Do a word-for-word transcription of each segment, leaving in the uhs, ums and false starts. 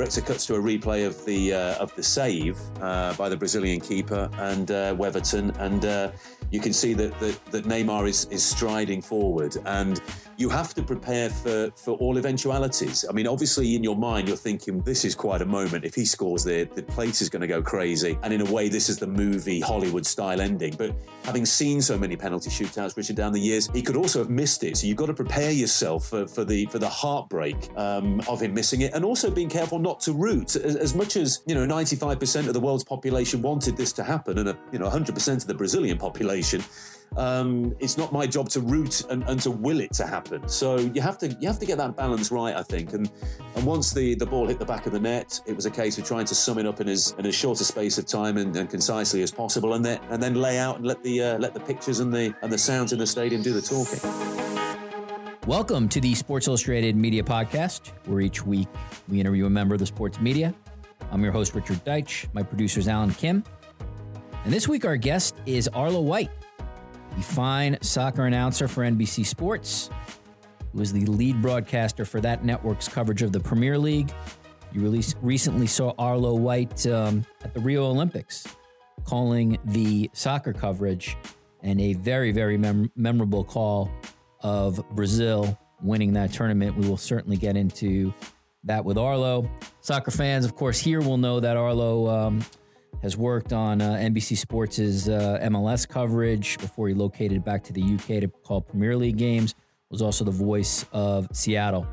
director cuts to a replay of the uh, of the save uh, by the Brazilian keeper and uh, Weverton, and uh, you can see that, that that Neymar is is striding forward, and you have to prepare for for all eventualities. I mean, obviously in your mind you're thinking this is quite a moment. If he scores there, the place is going to go crazy, and in a way this is the movie Hollywood style ending. But having seen so many penalty shootouts, Richard, down the years, he could also have missed it. So you've got to prepare yourself for, for the for the heartbreak um, of him missing it, and also being careful not to root. As, as much as you know, ninety-five percent of the world's population wanted this to happen, and a, you know, one hundred percent of the Brazilian population. Um, it's not my job to root and, and to will it to happen. So you have to you have to get that balance right, I think. And and once the, the ball hit the back of the net, it was a case of trying to sum it up in as in as short a space of time and, and concisely as possible, and then and then lay out and let the uh, let the pictures and the and the sounds in the stadium do the talking. Welcome to the Sports Illustrated Media Podcast, where each week we interview a member of the sports media. I'm your host, Richard Deitch. My producer is Alan Kim. And this week our guest is Arlo White, the fine soccer announcer for N B C Sports, who is the lead broadcaster for that network's coverage of the Premier League. You release, recently saw Arlo White um, at the Rio Olympics, calling the soccer coverage, and a very, very mem- memorable call of Brazil winning that tournament. We will certainly get into that with Arlo. Soccer fans, of course, here will know that Arlo um, has worked on uh, N B C Sports' uh, M L S coverage before he located back to the U K to call Premier League games. Was also the voice of Seattle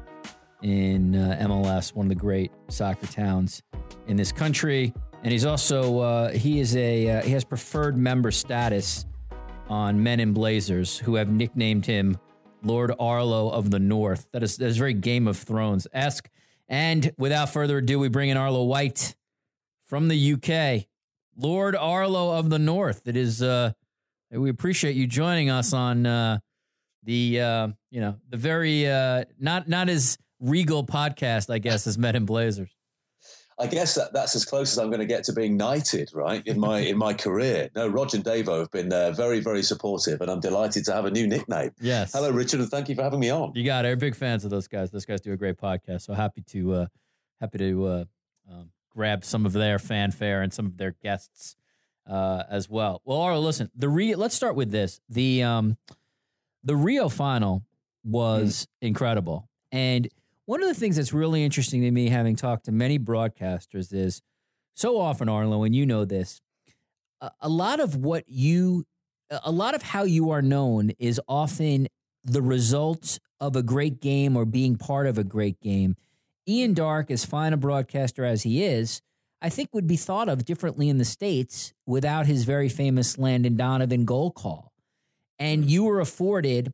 in uh, M L S, one of the great soccer towns in this country. And he's also, uh, he is a, uh, he has preferred member status on Men in Blazers, who have nicknamed him Lord Arlo of the North. That is, that is very Game of Thrones esque. And without further ado, we bring in Arlo White from the U K. Lord Arlo of the North. It is, uh, we appreciate you joining us on uh, the, uh, you know, the very, uh, not not as regal podcast, I guess, as Men in Blazers. I guess that, that's as close as I'm going to get to being knighted, right, in my in my career. No, Roger and Davo have been uh, very, very supportive, and I'm delighted to have a new nickname. Yes. Hello, Richard, and thank you for having me on. You got it. We're big fans of those guys. Those guys do a great podcast, so happy to uh, happy to uh, um, grab some of their fanfare and some of their guests uh, as well. Well, Arlo, listen, the re- let's start with this. The um, the Rio final was mm. incredible, and one of the things that's really interesting to me, having talked to many broadcasters, is so often, Arlo, and you know this, a, a lot of what you, a lot of how you are known is often the result of a great game or being part of a great game. Ian Darke, as fine a broadcaster as he is, I think would be thought of differently in the States without his very famous Landon Donovan goal call. And you were afforded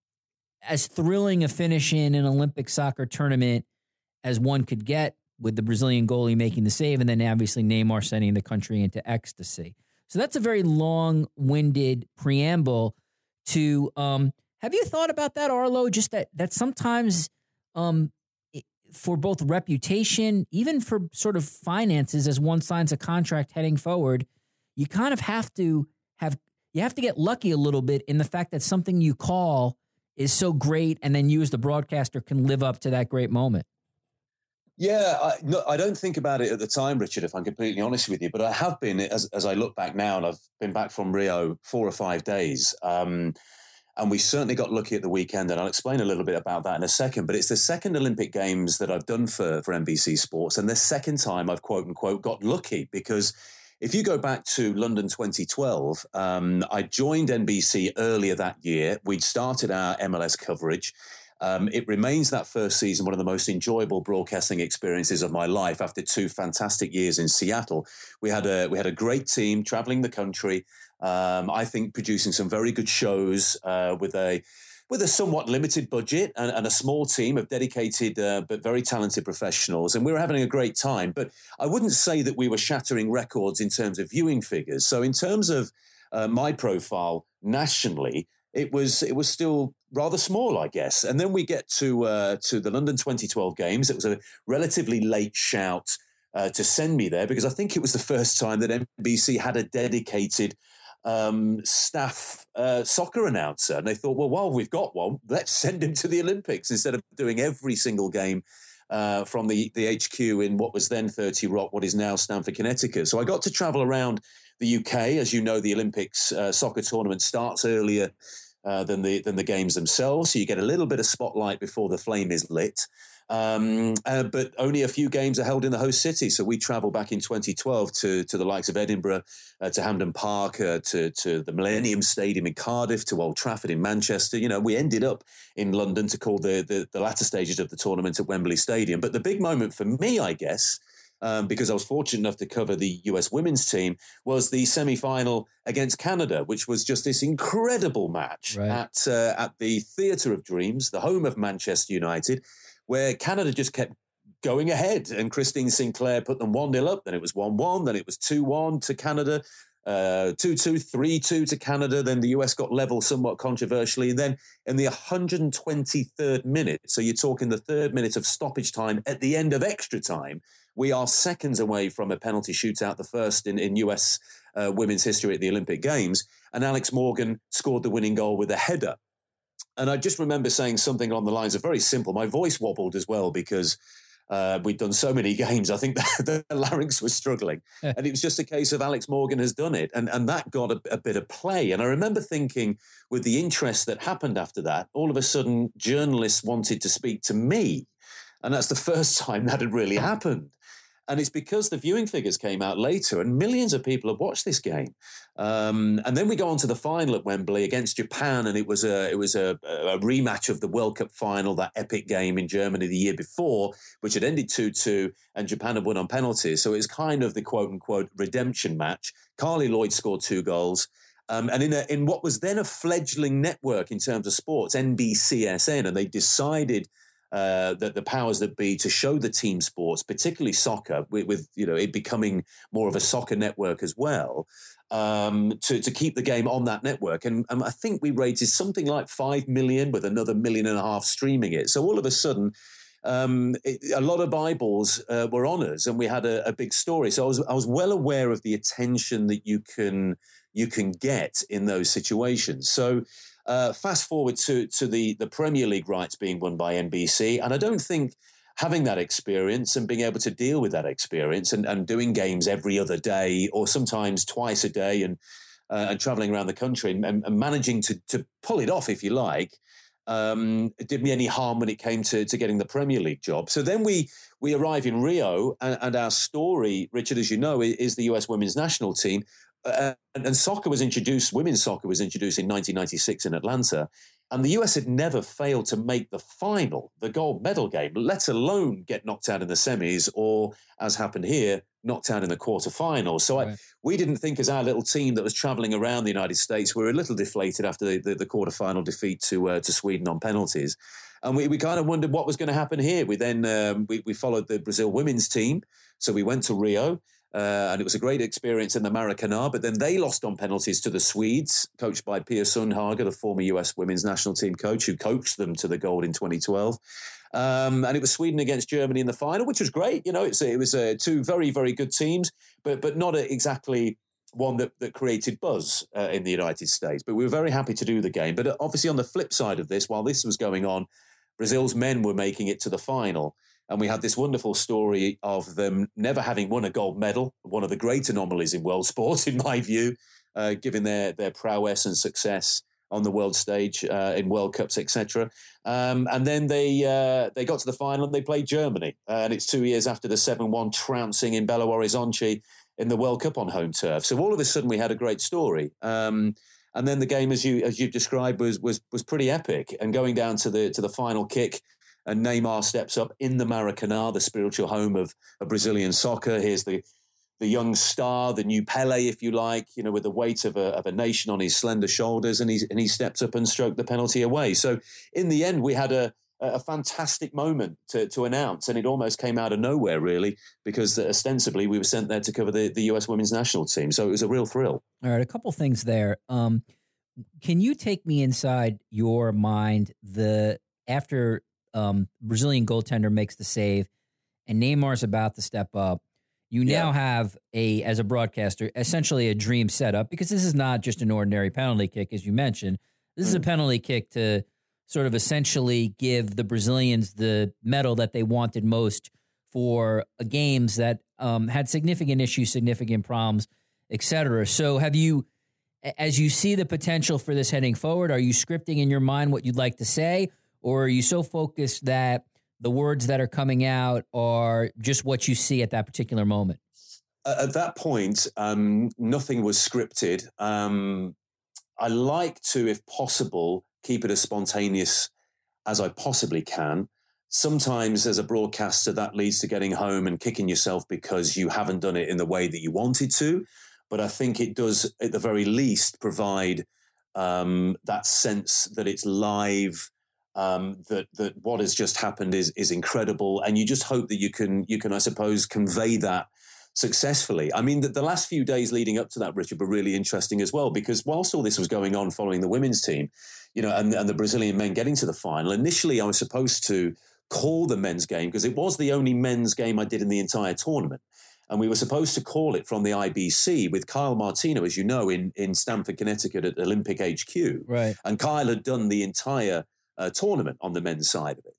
as thrilling a finish in an Olympic soccer tournament as one could get, with the Brazilian goalie making the save, and then obviously Neymar sending the country into ecstasy. So that's a very long-winded preamble to, um, have you thought about that, Arlo? Just that that sometimes um, for both reputation, even for sort of finances, as one signs a contract heading forward, you kind of have to have, you have to get lucky a little bit in the fact that something you call is so great, and then you as the broadcaster can live up to that great moment. Yeah, I, no, I don't think about it at the time, Richard, if I'm completely honest with you, but I have been, as, as I look back now, and I've been back from Rio four or five days, um, and we certainly got lucky at the weekend, and I'll explain a little bit about that in a second, but it's the second Olympic Games that I've done for, for N B C Sports, and the second time I've, quote unquote, got lucky, because if you go back to London twenty twelve, um, I joined N B C earlier that year. We'd started our M L S coverage. Um, it remains that first season one of the most enjoyable broadcasting experiences of my life. After two fantastic years in Seattle, we had a we had a great team traveling the country. Um, I think producing some very good shows uh, with a with a somewhat limited budget and, and a small team of dedicated uh, but very talented professionals. And we were having a great time. But I wouldn't say that we were shattering records in terms of viewing figures. So in terms of uh, my profile nationally, it was it was still rather small, I guess. And then we get to uh, to the London twenty twelve games. It was a relatively late shout uh, to send me there, because I think it was the first time that N B C had a dedicated Um, staff uh, soccer announcer, and they thought, well, while we've got one, let's send him to the Olympics instead of doing every single game uh, from the, the H Q in what was then thirty Rock, what is now Stamford, Connecticut. So I got to travel around the U K. As you know, the Olympics uh, soccer tournament starts earlier uh, than the than the games themselves. So you get a little bit of spotlight before the flame is lit. Um, uh, but only a few games are held in the host city. So we travel back in twenty twelve to, to the likes of Edinburgh, uh, to Hampden Park, uh, to, to the Millennium Stadium in Cardiff, to Old Trafford in Manchester. You know, we ended up in London to call the, the, the latter stages of the tournament at Wembley Stadium. But the big moment for me, I guess, um, because I was fortunate enough to cover the U S women's team, was the semi-final against Canada, which was just this incredible match right. at, uh, at the Theatre of Dreams, the home of Manchester United, where Canada just kept going ahead, and Christine Sinclair put them one nil up, then it was one one, then it was two one to Canada, uh, two two, three two to Canada, then the U S got level somewhat controversially, and then in the one hundred twenty-third minute, so you're talking the third minute of stoppage time at the end of extra time, we are seconds away from a penalty shootout, the first in, in U S uh, women's history at the Olympic Games, and Alex Morgan scored the winning goal with a header. And I just remember saying something along the lines of very simple. My voice wobbled as well because uh, we'd done so many games. I think the, the larynx was struggling. And it was just a case of Alex Morgan has done it. And, and that got a, a bit of play. And I remember thinking, with the interest that happened after that, all of a sudden journalists wanted to speak to me. And that's the first time that had really happened. And it's because the viewing figures came out later and millions of people have watched this game. Um, and then we go on to the final at Wembley against Japan. And it was a it was a, a rematch of the World Cup final, that epic game in Germany the year before, which had ended two two and Japan had won on penalties. So it was kind of the quote unquote redemption match. Carly Lloyd scored two goals. Um, and in a, in what was then a fledgling network in terms of sports, N B C S N, and they decided Uh, that the powers that be to show the team sports, particularly soccer, with, with you know it becoming more of a soccer network as well, um, to to keep the game on that network. And um, I think we rated something like five million, with another million and a half streaming it. So all of a sudden, um, it, a lot of eyeballs uh, were on us, and we had a, a big story. So I was I was well aware of the attention that you can you can get in those situations. So. Uh, fast forward to to the, the Premier League rights being won by N B C. And I don't think having that experience and being able to deal with that experience and, and doing games every other day or sometimes twice a day and uh, and traveling around the country and, and managing to to pull it off, if you like, um, it did me any harm when it came to, to getting the Premier League job. So then we we arrive in Rio and, and our story, Richard, as you know, is the U S women's national team. Uh, and, and soccer was introduced, women's soccer was introduced in nineteen ninety-six in Atlanta. And the U S had never failed to make the final, the gold medal game, let alone get knocked out in the semis or, as happened here, knocked out in the quarterfinals. So right. I, we didn't think as our little team that was traveling around the United States, we were a little deflated after the, the, the quarterfinal defeat to uh, to Sweden on penalties. And we, we kind of wondered what was going to happen here. We then um, we, we followed the Brazil women's team. So we went to Rio. Uh, and it was a great experience in the Maracanã, but then they lost on penalties to the Swedes, coached by Pia Sundhage, the former U S women's national team coach, who coached them to the gold in twenty twelve. Um, and it was Sweden against Germany in the final, which was great. You know, it's, it was uh, two very, very good teams, but but not a, exactly one that, that created buzz uh, in the United States. But we were very happy to do the game. But obviously on the flip side of this, while this was going on, Brazil's men were making it to the final. And we had this wonderful story of them never having won a gold medal, one of the great anomalies in world sport, in my view, uh, given their, their prowess and success on the world stage uh, in World Cups, et cetera. Um, and then they uh, they got to the final and they played Germany. Uh, and it's two years after the seven one trouncing in Belo Horizonte in the World Cup on home turf. So all of a sudden we had a great story. Um, and then the game, as you as you described, was was was pretty epic. And going down to the to the final kick, and Neymar steps up in the Maracanã, the spiritual home of, of Brazilian soccer. Here's the the young star, the new Pele, if you like, you know, with the weight of a of a nation on his slender shoulders, and he and he steps up and stroked the penalty away. So in the end, we had a a fantastic moment to to announce, and it almost came out of nowhere, really, because ostensibly we were sent there to cover the, the U S women's national team. So it was a real thrill. All right, a couple things there. Um, can you take me inside your mind the after um, Brazilian goaltender makes the save and Neymar's about to step up? You now yeah. have a, as a broadcaster, essentially a dream setup, because this is not just an ordinary penalty kick, as you mentioned. This mm. is a penalty kick to sort of essentially give the Brazilians the medal that they wanted most for games that um, had significant issues, significant problems, et cetera. So have you, as you see the potential for this heading forward, are you scripting in your mind what you'd like to say, or are you so focused that the words that are coming out are just what you see at that particular moment? At that point, um, nothing was scripted. Um, I like to, if possible, keep it as spontaneous as I possibly can. Sometimes as a broadcaster, that leads to getting home and kicking yourself because you haven't done it in the way that you wanted to. But I think it does, at the very least, provide um, that sense that it's live, um, that that what has just happened is is incredible, and you just hope that you can you can, I suppose, convey that successfully. I mean, the, the last few days leading up to that, Richard, were really interesting as well, because whilst all this was going on following the women's team, you know, and, and the Brazilian men getting to the final, initially I was supposed to call the men's game because it was the only men's game I did in the entire tournament. And we were supposed to call it from the I B C with Kyle Martino, as you know, in, in Stamford, Connecticut at Olympic H Q. Right. And Kyle had done the entire uh, tournament on the men's side of it.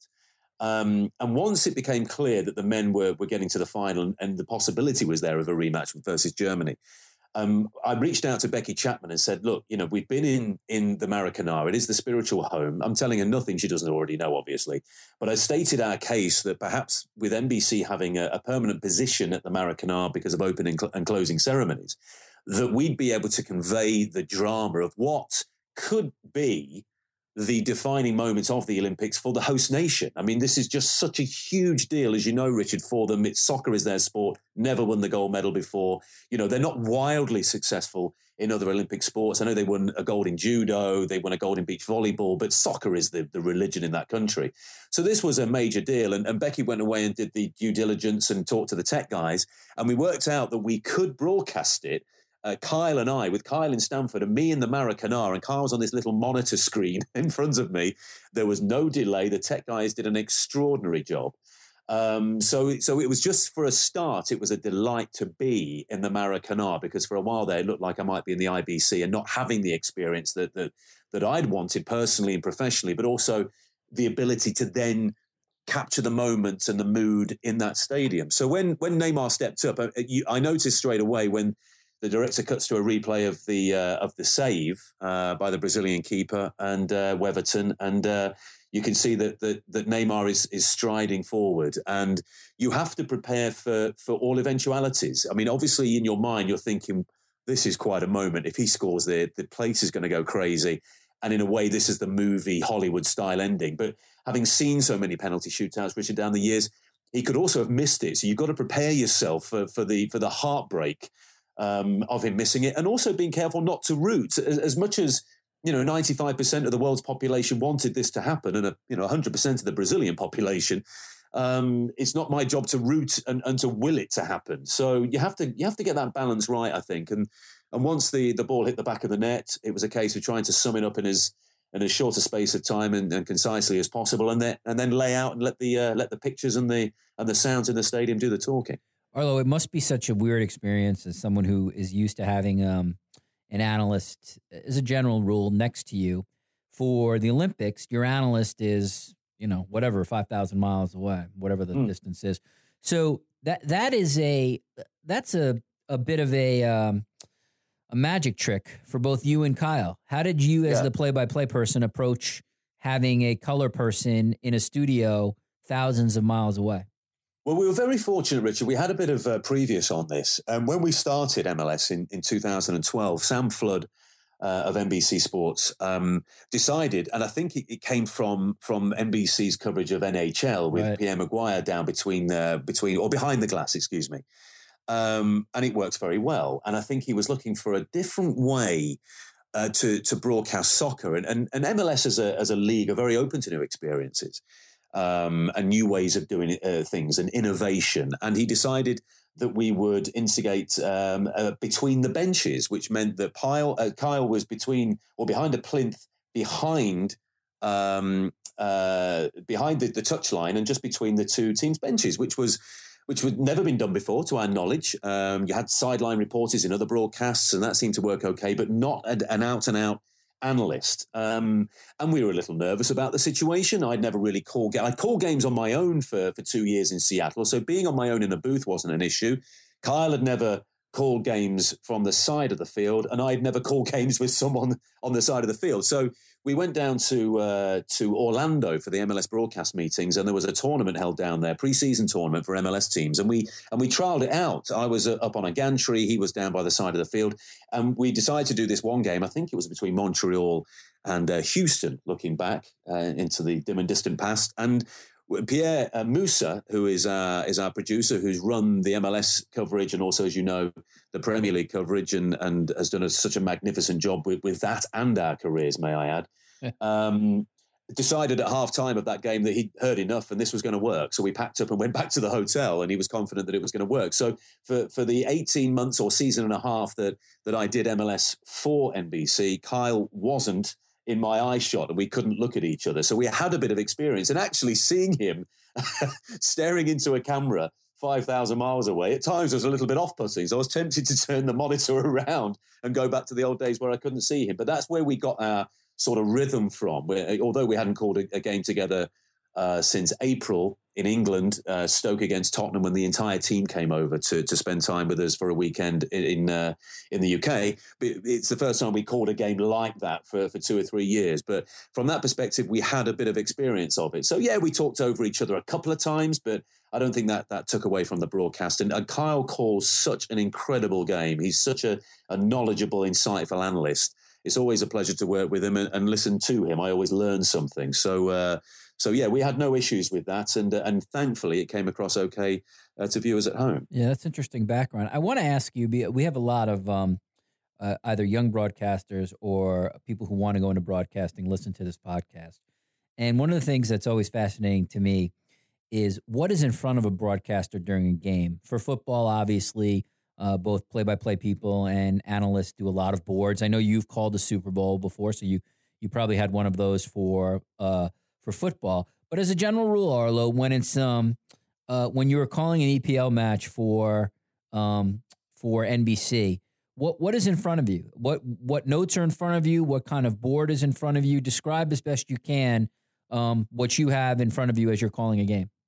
Um, and once it became clear that the men were were getting to the final and, and the possibility was there of a rematch versus Germany, um, I reached out to Becky Chapman and said, look, you know, we've been in, in the Maracanã. It is the spiritual home. I'm telling her nothing she doesn't already know, obviously. But I stated our case that perhaps with N B C having a, a permanent position at the Maracanã because of opening and closing ceremonies, that we'd be able to convey the drama of what could be the defining moments of the Olympics for the host nation. I mean, this is just such a huge deal, as you know, Richard, for them. It's soccer is their sport, never won the gold medal before. You know, they're not wildly successful in other Olympic sports. I know they won a gold in judo, they won a gold in beach volleyball, but soccer is the, the religion in that country. So this was a major deal. And, and Becky went away and did the due diligence and talked to the tech guys. And we worked out that we could broadcast it. Uh, Kyle and I, with Kyle in Stamford and me in the Maracanã, and Kyle's on this little monitor screen in front of me. There was no delay. The tech guys did an extraordinary job. Um, so, so it was just for a start, it was a delight to be in the Maracanã, because for a while there, it looked like I might be in the I B C and not having the experience that that, that I'd wanted personally and professionally, but also the ability to then capture the moments and the mood in that stadium. So when when Neymar stepped up, I, you, I noticed straight away when the director cuts to a replay of the uh, of the save uh, by the Brazilian keeper and uh, Weverton, and uh, you can see that, that that Neymar is is striding forward, and you have to prepare for for all eventualities. I mean, obviously, in your mind, you're thinking this is quite a moment. If he scores there, the place is going to go crazy, and in a way, this is the movie Hollywood style ending. But having seen so many penalty shootouts, Richard, down the years, he could also have missed it. So you've got to prepare yourself for for the for the heartbreak Um, of him missing it, and also being careful not to root. As, as much as, you know, ninety-five percent of the world's population wanted this to happen, and a, you know, one hundred percent of the Brazilian population, um, it's not my job to root and, and to will it to happen. So you have to you have to get that balance right, I think. And and once the the ball hit the back of the net, it was a case of trying to sum it up in as in as short a space of time and, and concisely as possible, and then and then lay out and let the uh, let the pictures and the and the sounds in the stadium do the talking. Arlo, it must be such a weird experience as someone who is used to having um, an analyst, as a general rule, next to you. For the Olympics, your analyst is, you know, whatever, five thousand miles away, whatever the mm. distance is. So that that is a, that's a, a bit of a, um, a magic trick for both you and Kyle. How did you, as yeah. the play-by-play person, approach having a color person in a studio thousands of miles away? Well, we were very fortunate, Richard. We had a bit of uh, previous on this. And when we started M L S in, in two thousand twelve, Sam Flood uh, of N B C Sports um, decided, and I think it, it came from from N B C's coverage of N H L with right. Pierre Maguire down between, uh, between or behind the glass, excuse me. Um, and it worked very well. And I think he was looking for a different way uh, to, to broadcast soccer. And, and, and M L S as a, as a league are very open to new experiences. Um, and new ways of doing uh, things and innovation. And he decided that we would instigate um, uh, between the benches, which meant that Kyle, uh, Kyle was between or behind a plinth behind um, uh, behind the, the touchline and just between the two teams' benches, which was which had never been done before, to our knowledge. Um, you had sideline reporters in other broadcasts, and that seemed to work okay, but not an out-and-out analyst. Um, and we were a little nervous about the situation. I'd never really called games. I'd called games on my own for, for two years in Seattle. So being on my own in a booth wasn't an issue. Kyle had never called games from the side of the field, and I'd never called games with someone on the side of the field. So we went down to uh, to Orlando for the M L S broadcast meetings, and there was a tournament held down there, preseason tournament for M L S teams, and we and we trialed it out. I was uh, up on a gantry, he was down by the side of the field, and we decided to do this one game. I think it was between Montreal and uh, Houston, looking back uh, into the dim and distant past, and Pierre uh, Musa, who is uh, is our producer, who's run the M L S coverage and also, as you know, the Premier League coverage, and and has done a, such a magnificent job with, with that and our careers, may I add, um, decided at half time of that game that he'd heard enough and this was going to work. So we packed up and went back to the hotel, and he was confident that it was going to work. So for, for the eighteen months or season and a half that that I did M L S for N B C, Kyle wasn't in my eye shot, and we couldn't look at each other. So we had a bit of experience, and actually seeing him staring into a camera five thousand miles away, at times was a little bit off-putting. So I was tempted to turn the monitor around and go back to the old days where I couldn't see him. But that's where we got our sort of rhythm from. Where, although we hadn't called a, a game together uh, since April in England, uh, Stoke against Tottenham, when the entire team came over to to spend time with us for a weekend in in, uh, in the U K. But it's the first time we called a game like that for, for two or three years. But from that perspective, we had a bit of experience of it. So yeah, we talked over each other a couple of times, but I don't think that that took away from the broadcast. And, and Kyle calls such an incredible game. He's such a, a knowledgeable, insightful analyst. It's always a pleasure to work with him and, and listen to him. I always learn something. So, uh, so yeah, we had no issues with that, and uh, and thankfully it came across okay uh, to viewers at home. Yeah, that's interesting background. I want to ask you. We have a lot of um, uh, either young broadcasters or people who want to go into broadcasting listen to this podcast, and one of the things that's always fascinating to me is what is in front of a broadcaster during a game. For football, obviously. Uh, both play-by-play people and analysts do a lot of boards. I know you've called the Super Bowl before, so you you probably had one of those for uh, for football. But as a general rule, Arlo, when it's um uh, when you were calling an E P L match for um for N B C, what what is in front of you? What what notes are in front of you? What kind of board is in front of you? Describe as best you can um, what you have in front of you as you're calling a game.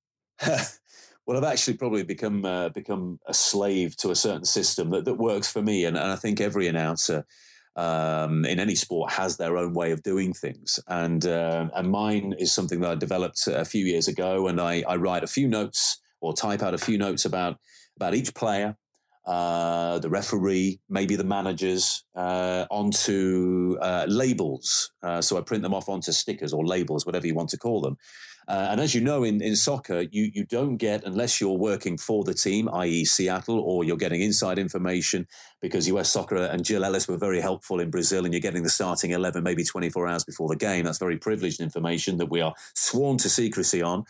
Well, I've actually probably become uh, become a slave to a certain system that, that works for me, and, and I think every announcer um, in any sport has their own way of doing things, and uh, and mine is something that I developed a few years ago, and I, I write a few notes or type out a few notes about about each player, uh, the referee, maybe the managers, uh, onto uh, labels. Uh, so I print them off onto stickers or labels, whatever you want to call them. Uh, and as you know, in, in soccer, you, you don't get, unless you're working for the team, that is. Seattle, or you're getting inside information, because U S Soccer and Jill Ellis were very helpful in Brazil, and you're getting the starting eleven maybe twenty-four hours before the game. That's very privileged information that we are sworn to secrecy on.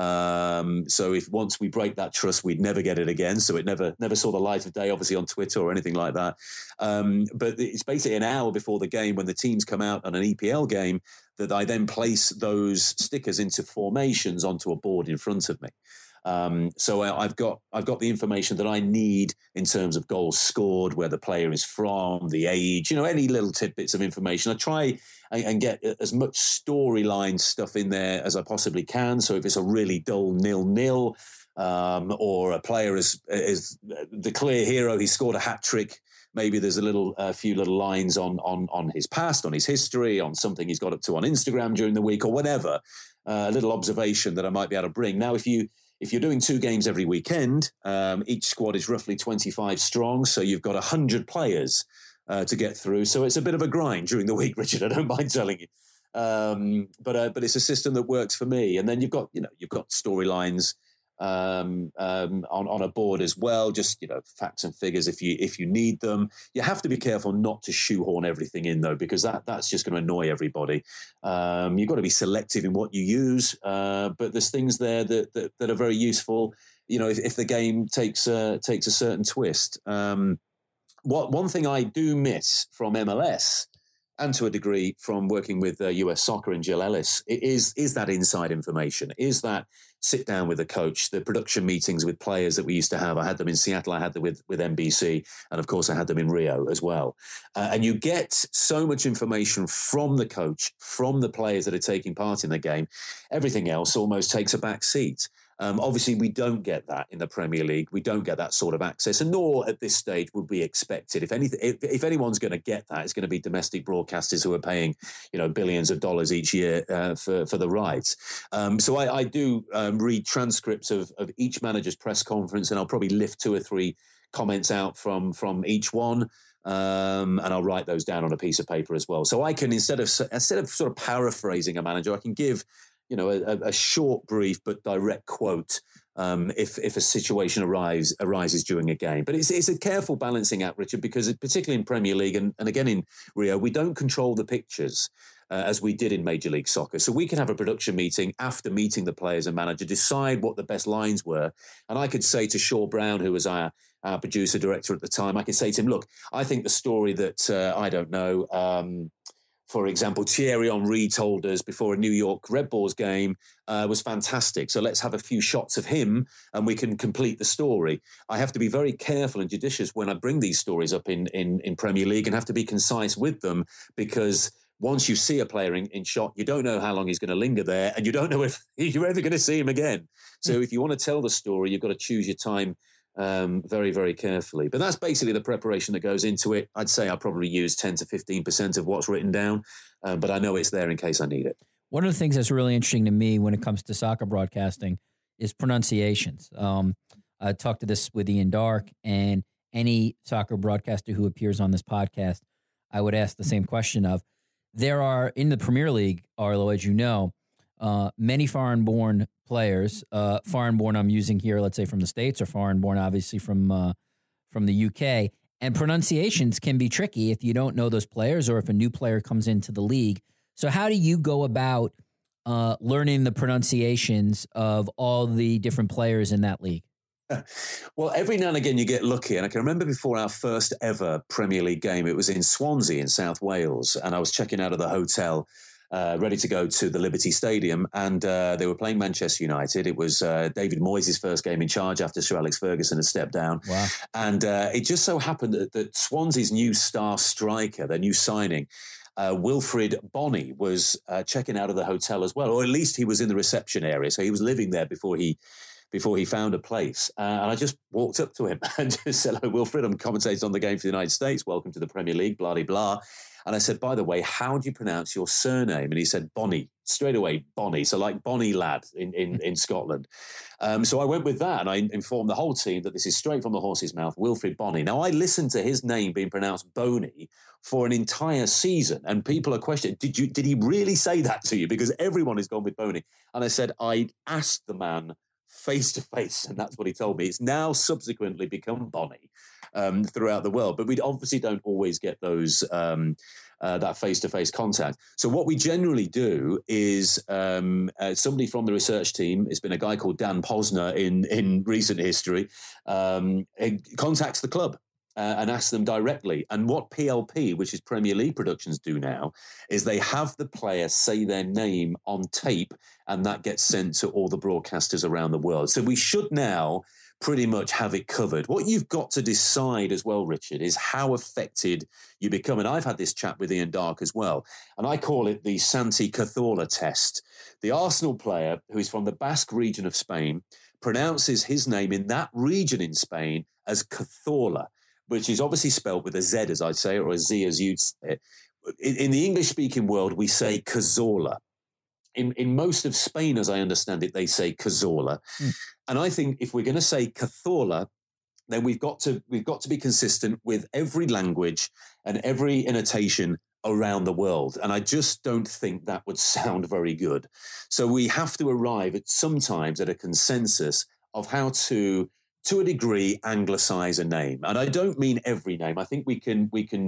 Um, so if once we break that trust, we'd never get it again. So it never never saw the light of day, obviously, on Twitter or anything like that. Um, but it's basically an hour before the game, when the teams come out on an E P L game, that I then place those stickers into formations onto a board in front of me. Um, so I, I've got I've got the information that I need in terms of goals scored, where the player is from, the age, you know, any little tidbits of information. I try and, and get as much storyline stuff in there as I possibly can. So if it's a really dull nil-nil, um, or a player is is the clear hero, he scored a hat trick, maybe there's a little, a few little lines on on on his past, on his history, on something he's got up to on Instagram during the week or whatever. Uh, a little observation that I might be able to bring. Now, if you if you're doing two games every weekend, um, each squad is roughly twenty-five strong, so you've got a hundred players uh, to get through. So it's a bit of a grind during the week, Richard. I don't mind telling you, um, but uh, but it's a system that works for me. And then you've got you know you've got storylines um, um, on on a board as well. Just you know facts and figures if you if you need them. You have to be careful not to shoehorn everything in though, because that that's just going to annoy everybody. Um, you've got to be selective in what you use, uh, but there's things there that, that that are very useful. You know, if, if the game takes a, takes a certain twist. Um, what one thing I do miss from M L S and to a degree from working with uh, U S Soccer and Jill Ellis, it is, is that inside information, is that sit down with the coach, the production meetings with players that we used to have. I had them in Seattle, I had them with, with N B C, and of course I had them in Rio as well. Uh, and you get so much information from the coach, from the players that are taking part in the game. Everything else almost takes a back seat. Um, obviously, we don't get that in the Premier League. We don't get that sort of access, and nor at this stage would be expected. If anything, if, if anyone's going to get that, it's going to be domestic broadcasters who are paying, you know, billions of dollars each year uh, for for the rights. Um, so I, I do um, read transcripts of of each manager's press conference, and I'll probably lift two or three comments out from from each one. Um, and I'll write those down on a piece of paper as well. So I can, instead of instead of sort of paraphrasing a manager, I can give, you know, a, a short, brief but direct quote um, if if a situation arrives arises during a game. But it's it's a careful balancing act, Richard, because it, particularly in Premier League and, and again in Rio, we don't control the pictures uh, as we did in Major League Soccer. So we can have a production meeting after meeting the players and manager, decide what the best lines were, and I could say to Shaw Brown, who was our our producer director at the time, I could say to him, look, I think the story that uh, I don't know. Um, For example, Thierry Henry told us before a New York Red Bulls game uh, was fantastic. So let's have a few shots of him and we can complete the story. I have to be very careful and judicious when I bring these stories up in, in, in Premier League and have to be concise with them, because once you see a player in, in shot, you don't know how long he's going to linger there and you don't know if you're ever going to see him again. So mm. if you want to tell the story, you've got to choose your time Um, very, very carefully. But that's basically the preparation that goes into it. I'd say I probably use ten to fifteen percent of what's written down, uh, but I know it's there in case I need it. One of the things that's really interesting to me when it comes to soccer broadcasting is pronunciations. Um, I talked to this with Ian Darke, and any soccer broadcaster who appears on this podcast, I would ask the same question of, there are, in the Premier League, Arlo, as you know, uh, many foreign-born players, uh, foreign-born I'm using here, let's say from the States, or foreign-born obviously from uh, from the U K, and pronunciations can be tricky if you don't know those players or if a new player comes into the league. So how do you go about uh, learning the pronunciations of all the different players in that league? Well, every now and again you get lucky, and I can remember before our first ever Premier League game, it was in Swansea in South Wales, and I was checking out of the hotel, Uh, ready to go to the Liberty Stadium, and uh, they were playing Manchester United. It was uh, David Moyes' first game in charge after Sir Alex Ferguson had stepped down. Wow. And uh, it just so happened that, that Swansea's new star striker, their new signing, uh, Wilfried Bony, was uh, checking out of the hotel as well, or at least he was in the reception area. So he was living there before he before he found a place. Uh, and I just walked up to him and just said, hello, Wilfried, I'm commentating on the game for the United States. Welcome to the Premier League, blah, blah, blah. And I said, by the way, how do you pronounce your surname? And he said, Bony, straight away, Bony. So like Bonnie Lad in, in, in Scotland. Um, so I went with that, and I informed the whole team that this is straight from the horse's mouth, Wilfried Bony. Now, I listened to his name being pronounced Boney for an entire season, and people are questioning, did you did he really say that to you? Because everyone has gone with Boney. And I said, I asked the man face to face, and that's what he told me. It's now subsequently become Bonny um, throughout the world, but we obviously don't always get those um, uh, that face to face contact. So what we generally do is um, uh, somebody from the research team, it's been a guy called Dan Posner in in recent history, um, contacts the club. Uh, and ask them directly. And what P L P, which is Premier League Productions, do now is they have the player say their name on tape, and that gets sent to all the broadcasters around the world. So we should now pretty much have it covered. What you've got to decide as well, Richard, is how affected you become. And I've had this chat with Ian Darke as well, and I call it the Santi Cazorla test. The Arsenal player, who is from the Basque region of Spain, pronounces his name in that region in Spain as Cazorla, which is obviously spelled with a Z, as I'd say, or a Z as you'd say it. In, in the English-speaking world, we say Cazorla. In, in most of Spain, as I understand it, they say Cazorla. Mm. And I think if we're going to say Cazorla, then we've got to we've got to be consistent with every language and every annotation around the world. And I just don't think that would sound very good. So we have to arrive at sometimes at a consensus of how to, to a degree, anglicize a name. And I don't mean every name. I think we can we can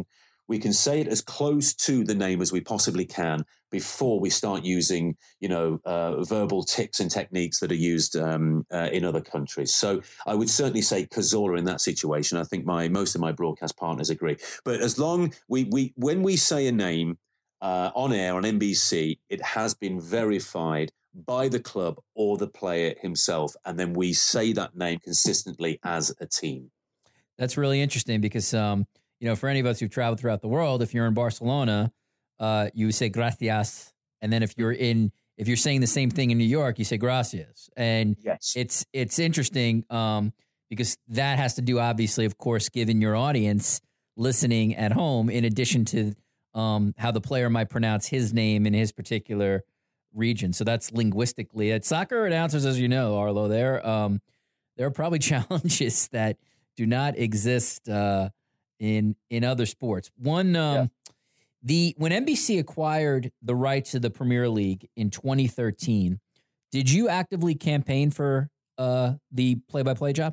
we can say it as close to the name as we possibly can before we start using, you know, uh, verbal tics and techniques that are used um, uh, in other countries. So I would certainly say Cazorla in that situation. I think my most of my broadcast partners agree. But as long we we when we say a name uh, on air on N B C, it has been verified by the club or the player himself, and then we say that name consistently as a team. That's really interesting because, um, you know, for any of us who've traveled throughout the world, if you're in Barcelona, uh, you say gracias, and then if you're in, if you're saying the same thing in New York, you say gracias, and yes. it's it's interesting um, because that has to do, obviously, of course, given your audience listening at home, in addition to um, how the player might pronounce his name in his particular region. So that's linguistically. At soccer announcers, as you know, Arlo, there um, there are probably challenges that do not exist uh, in in other sports. One, um, yeah. the when N B C acquired the rights to the Premier League in twenty thirteen, did you actively campaign for uh, the play-by-play job?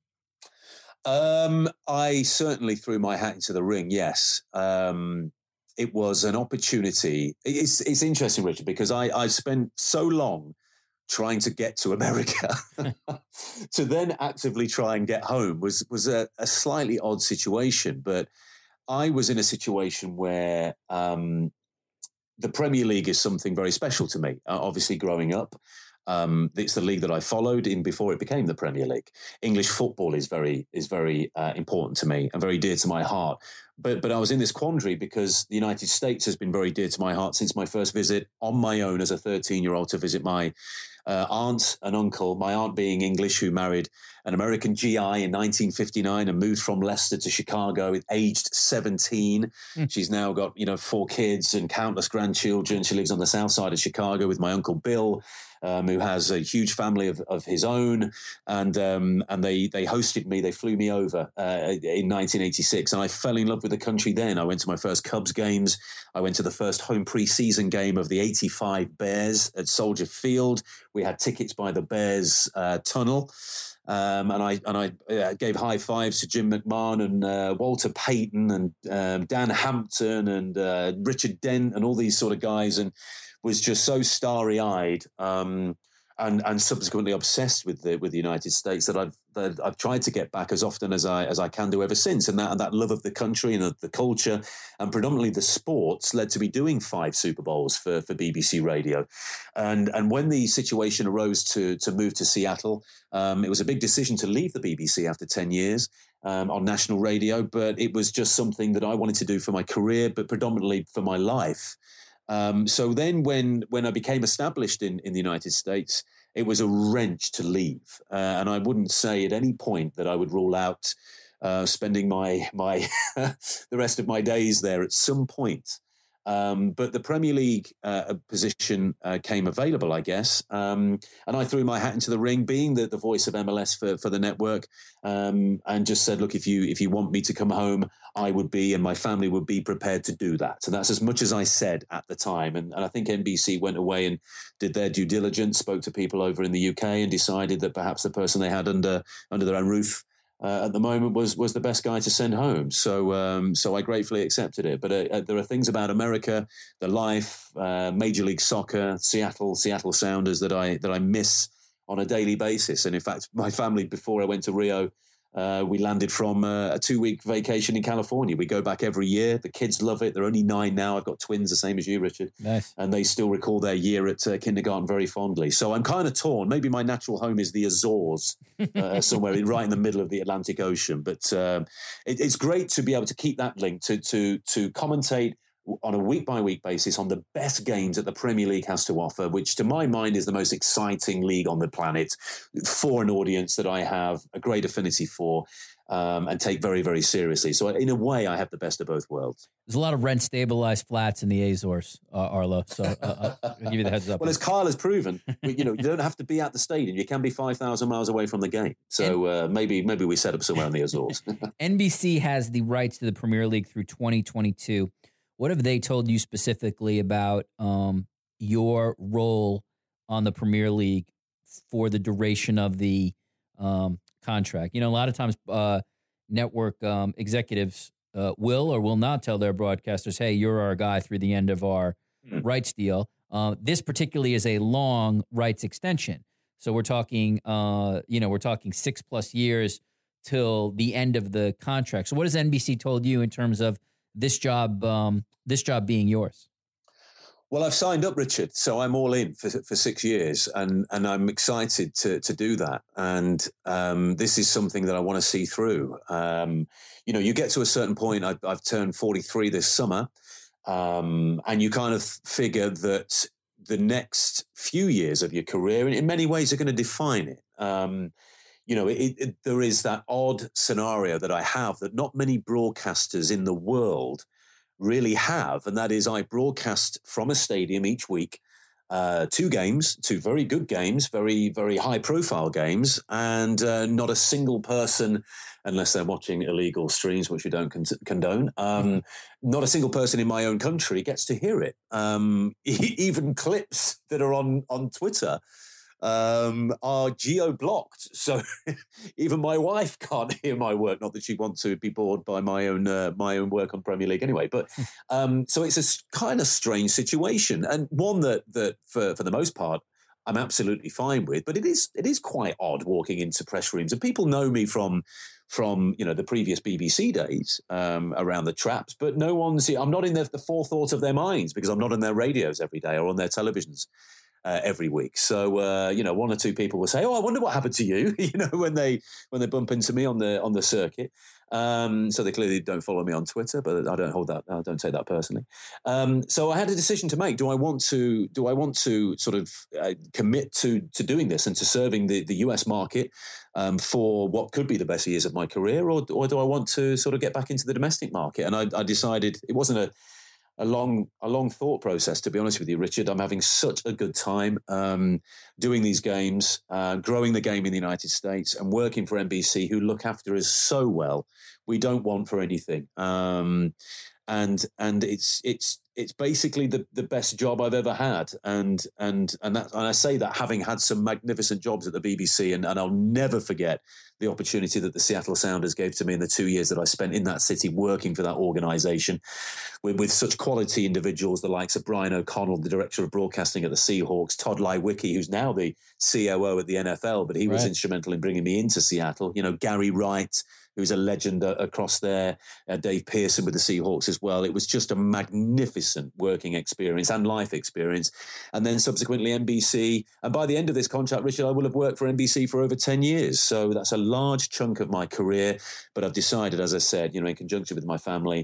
Um, I certainly threw my hat into the ring. Yes, um, it was an opportunity. It's it's interesting, Richard, because I I spent so long trying to get to America to then actively try and get home was was a, a slightly odd situation. But I was in a situation where um, the Premier League is something very special to me. Uh, obviously, growing up, um, it's the league that I followed in before it became the Premier League. English football is very is very uh, important to me and very dear to my heart. But but I was in this quandary because the United States has been very dear to my heart since my first visit on my own as a thirteen-year-old to visit my uh, aunt and uncle. My aunt being English, who married an American G I in nineteen fifty-nine and moved from Leicester to Chicago, aged seventeen. Mm. She's now got, you know, four kids and countless grandchildren. She lives on the south side of Chicago with my Uncle Bill, Um, who has a huge family of, of his own, and um, and they they hosted me. They flew me over uh, in nineteen eighty-six, and I fell in love with the country then. I went to my first Cubs games. I went to the first home preseason game of the eighty-five Bears at Soldier Field. We had tickets by the Bears uh, tunnel. Um, and I and I uh, gave high fives to Jim McMahon and uh, Walter Payton and um, Dan Hampton and uh, Richard Dent and all these sort of guys, and was just so starry-eyed um, and and subsequently obsessed with the with the United States that I've that I've tried to get back as often as I as I can do ever since. And that and that love of the country and the, the culture and predominantly the sports led to me doing five Super Bowls for for B B C Radio. And and when the situation arose to to move to Seattle, um, it was a big decision to leave the B B C after ten years. Um, on national radio, but it was just something that I wanted to do for my career, but predominantly for my life. Um, so then when when I became established in, in the United States, it was a wrench to leave. Uh, and I wouldn't say at any point that I would rule out uh, spending my my the rest of my days there at some point. Um, but the Premier League uh, position uh, came available, I guess. Um, and I threw my hat into the ring, being the, the voice of M L S for, for the network, um, and just said, look, if you if you want me to come home, I would be and my family would be prepared to do that. So that's as much as I said at the time. And, and I think N B C went away and did their due diligence, spoke to people over in the U K and decided that perhaps the person they had under under their own roof Uh, at the moment was was the best guy to send home. So um, so I gratefully accepted it. But uh, there are things about America, the life, uh, Major League Soccer, Seattle, Seattle Sounders that I that I miss on a daily basis. And in fact, my family, before I went to Rio, uh, we landed from uh, a two-week vacation in California. We go back every year. The kids love it. They're only nine now. I've got twins, the same as you, Richard. Nice. And they still recall their year at uh, kindergarten very fondly. So I'm kind of torn. Maybe my natural home is the Azores, uh, somewhere right in the middle of the Atlantic Ocean. But um, it, it's great to be able to keep that link, to to to commentate on a week-by-week basis on the best games that the Premier League has to offer, which to my mind is the most exciting league on the planet, for an audience that I have a great affinity for um, and take very, very seriously. So in a way, I have the best of both worlds. There's a lot of rent-stabilized flats in the Azores, uh, Arlo, so uh, I'll give you the heads up. Well, as Kyle has proven, you know, you don't have to be at the stadium. You can be five thousand miles away from the game. So uh, maybe maybe we set up somewhere in the Azores. N B C has the rights to the Premier League through twenty twenty-two. What have they told you specifically about um, your role on the Premier League for the duration of the um, contract? You know, a lot of times uh, network um, executives uh, will or will not tell their broadcasters, hey, you're our guy through the end of our mm. rights deal. Uh, this particularly is a long rights extension. So we're talking, uh, you know, we're talking six plus years till the end of the contract. So what has N B C told you in terms of this job, um, this job being yours? Well, I've signed up, Richard, so I'm all in for for six years, and and I'm excited to to do that. And um, this is something that I want to see through. Um, you know, you get to a certain point. I've, I've turned forty-three this summer, um, and you kind of figure that the next few years of your career, in many ways, are going to define it. Um, you know, it, it, there is that odd scenario that I have that not many broadcasters in the world really have, and that is I broadcast from a stadium each week, uh, two games, two very good games, very, very high-profile games, and uh, not a single person, unless they're watching illegal streams, which we don't con- condone, um, not a single person in my own country gets to hear it. Um, even clips that are on, on Twitter um, are geo-blocked. So even my wife can't hear my work. Not that she wants to be bored by my own uh, my own work on Premier League anyway. But um, so it's a kind of strange situation, and one that that for for the most part I'm absolutely fine with. But it is it is quite odd walking into press rooms, and people know me from from you know the previous B B C days um, around the traps. But no one's I'm not in the, the forethought of their minds because I'm not on their radios every day or on their televisions Uh, every week. So, uh, you know, one or two people will say, oh, I wonder what happened to you, you know, when they when they bump into me on the on the circuit. Um, so they clearly don't follow me on Twitter, but I don't hold that, I don't take that personally. Um, so I had a decision to make. Do I want to do I want to sort of uh, commit to to doing this and to serving the, the U S market um, for what could be the best years of my career, or, or do I want to sort of get back into the domestic market? And I, I decided it wasn't a A long, a long thought process, to be honest with you, Richard. I'm having such a good time um, doing these games, uh, growing the game in the United States, and working for N B C, who look after us so well. We don't want for anything, um, and and it's it's it's basically the, the best job I've ever had, and and and that and I say that having had some magnificent jobs at the B B C, and, and I'll never forget the opportunity that the Seattle Sounders gave to me in the two years that I spent in that city working for that organization with, with such quality individuals, the likes of Brian O'Connell, the director of broadcasting at the Seahawks, Todd Leiweke, who's now the C O O at the N F L, but he was right. instrumental in bringing me into Seattle. You know, Gary Wright, who's a legend uh, across there, uh, Dave Pearson with the Seahawks as well. It was just a magnificent working experience and life experience. And then subsequently N B C. And by the end of this contract, Richard, I will have worked for N B C for over ten years. So that's a large chunk of my career. But I've decided, as I said, you know, in conjunction with my family,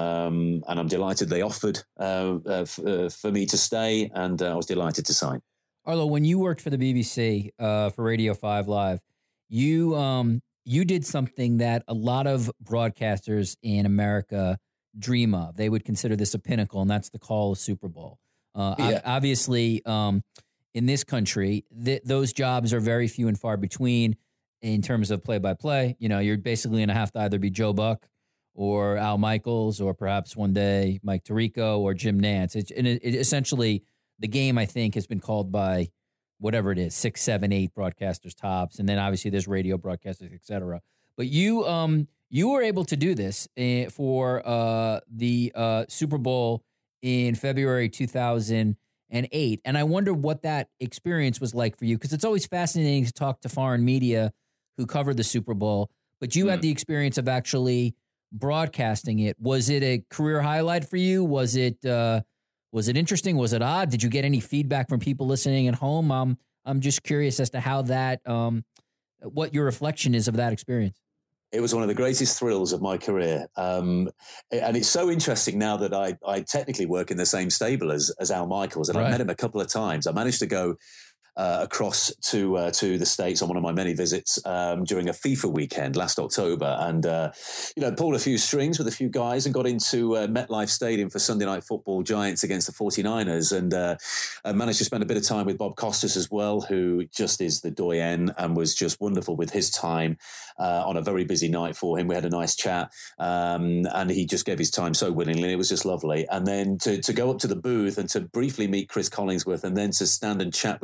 um, and I'm delighted they offered uh, uh, f- uh, for me to stay, and uh, I was delighted to sign. Arlo, when you worked for the B B C uh, for Radio five Live, you um, you did something that a lot of broadcasters in America dream of. They would consider this a pinnacle, and that's the call of Super Bowl. Uh, yeah. Obviously, um, in this country, th- those jobs are very few and far between in terms of play-by-play. You know, you're basically going to have to either be Joe Buck or Al Michaels, or perhaps one day Mike Tirico or Jim Nantz. It, it, it essentially, the game, I think, has been called by whatever it is, six, seven, eight broadcasters tops, and then obviously there's radio broadcasters, et cetera. But you, um, you were able to do this uh, for uh, the uh, Super Bowl in February two thousand eight, and I wonder what that experience was like for you, because it's always fascinating to talk to foreign media who covered the Super Bowl, but you mm. had the experience of actually broadcasting it. Was it a career highlight for you? Was it uh, was it interesting? Was it odd? Did you get any feedback from people listening at home? Um, I'm just curious as to how that, um, what your reflection is of that experience. It was one of the greatest thrills of my career. Um, and it's so interesting now that I, I technically work in the same stable as, as Al Michaels, and right. I've met him a couple of times. I managed to go Uh, across to uh, to the States on one of my many visits um, during a FIFA weekend last October, and uh, you know pulled a few strings with a few guys and got into uh, MetLife Stadium for Sunday Night Football, Giants against the forty-niners, and uh, I managed to spend a bit of time with Bob Costas as well, who just is the doyen and was just wonderful with his time uh, on a very busy night for him. We had a nice chat, um, and he just gave his time so willingly. It was just lovely. And then to to go up to the booth and to briefly meet Chris Collinsworth, and then to stand and chat with Al Michaels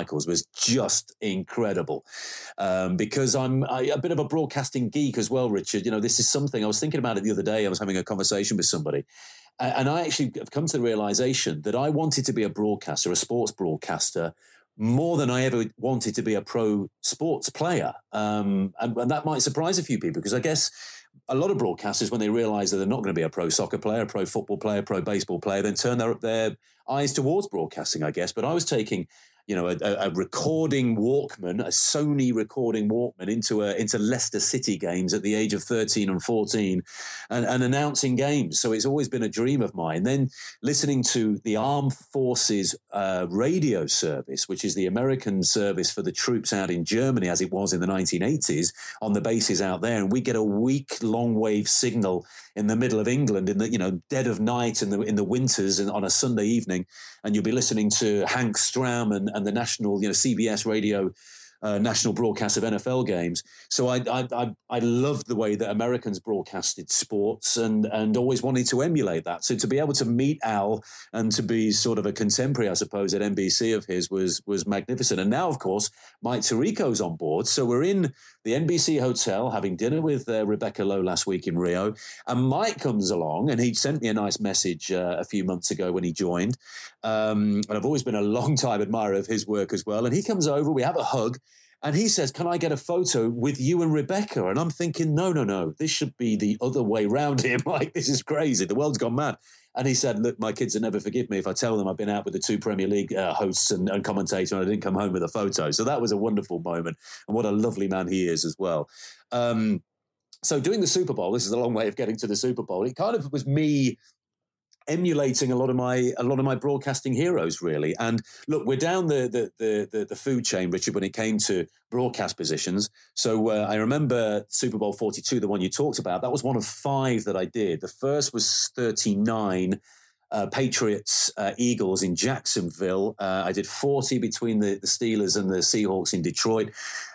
Michaels was just incredible. Um, because I'm I, a bit of a broadcasting geek as well, Richard. You know, this is something I was thinking about it the other day. I was having a conversation with somebody. And I actually have come to the realization that I wanted to be a broadcaster, a sports broadcaster, more than I ever wanted to be a pro sports player. Um, and, and that might surprise a few people, because I guess a lot of broadcasters, when they realize that they're not going to be a pro soccer player, a pro football player, pro baseball player, then turn their, their eyes towards broadcasting, I guess. But I was taking, you know, a, a recording Walkman, a Sony recording Walkman into a, into Leicester City games at the age of thirteen and fourteen and, and announcing games. So it's always been a dream of mine. Then listening to the Armed Forces uh, radio service, which is the American service for the troops out in Germany, as it was in the nineteen eighties, on the bases out there. And we get a weak long wave signal in the middle of England in the, you know, dead of night in the, in the winters and on a Sunday evening. And you'll be listening to Hank Stram and, and the national, you know, C B S radio, uh, national broadcast of N F L games. So I, I, I, I loved the way that Americans broadcasted sports and, and always wanted to emulate that. So to be able to meet Al and to be sort of a contemporary, I suppose, at N B C of his was, was magnificent. And now, of course, Mike Tirico's on board. So we're in the N B C hotel having dinner with uh, Rebecca Lowe last week in Rio. And Mike comes along, and he'd sent me a nice message uh, a few months ago when he joined. Um, and I've always been a long time admirer of his work as well. And he comes over, we have a hug, and he says, "Can I get a photo with you and Rebecca?" And I'm thinking, no, no, no, this should be the other way round here. Like, this is crazy. The world's gone mad. And he said, "Look, my kids will never forgive me if I tell them I've been out with the two Premier League uh, hosts and, and commentator and I didn't come home with a photo." So that was a wonderful moment. And what a lovely man he is as well. Um, so doing the Super Bowl, this is a long way of getting to the Super Bowl. It kind of was me emulating a lot of my a lot of my broadcasting heroes, really. And look, we're down the the the the, the food chain, Richard, when it came to broadcast positions. So uh, I remember Super Bowl forty-two, the one you talked about. That was one of five that I did. The first was thirty-nine. Uh, Patriots, uh, Eagles in Jacksonville. Uh, I did forty between the, the Steelers and the Seahawks in Detroit.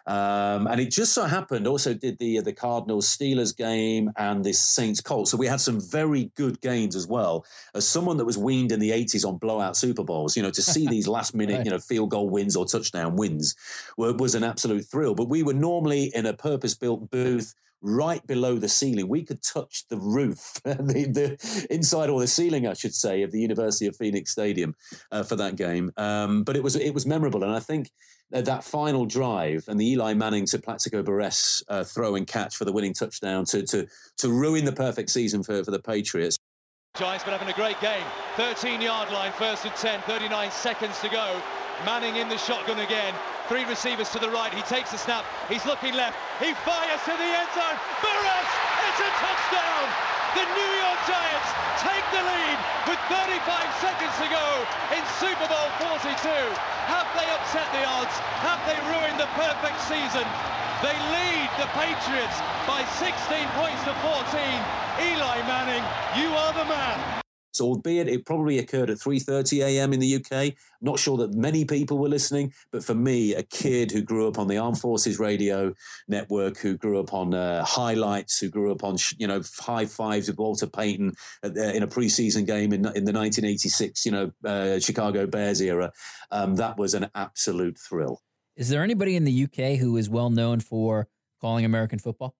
Um, and it just so happened, also did the the Cardinals Steelers game and the Saints Colts. So we had some very good games as well. As someone that was weaned in the eighties on blowout Super Bowls, you know, to see these last minute, right. you know, field goal wins or touchdown wins were, was an absolute thrill. But we were normally in a purpose built booth right below the ceiling. We could touch the roof, the, the inside or the ceiling, I should say, of the University of Phoenix Stadium uh, for that game. Um, but it was it was memorable, and I think that, that final drive and the Eli Manning to Plaxico Burress uh, throw and catch for the winning touchdown to to to ruin the perfect season for for the Patriots. Giants been having a great game. thirteen-yard line, first and ten, thirty-nine seconds to go. Manning in the shotgun again. Three receivers to the right. He takes the snap. He's looking left. He fires to the end zone. Burress! It's a touchdown! The New York Giants take the lead with thirty-five seconds to go in Super Bowl forty-two. Have they upset the odds? Have they ruined the perfect season? They lead the Patriots by sixteen points to fourteen. Eli Manning, you are the man. So albeit it probably occurred at three thirty a.m. in the U K, not sure that many people were listening, but for me, a kid who grew up on the Armed Forces Radio Network, who grew up on uh, highlights, who grew up on, you know, high fives with Walter Payton at, uh, in a preseason game in, in the nineteen eighty-six, you know, uh, Chicago Bears era, um, that was an absolute thrill. Is there anybody in the U K who is well known for calling American football?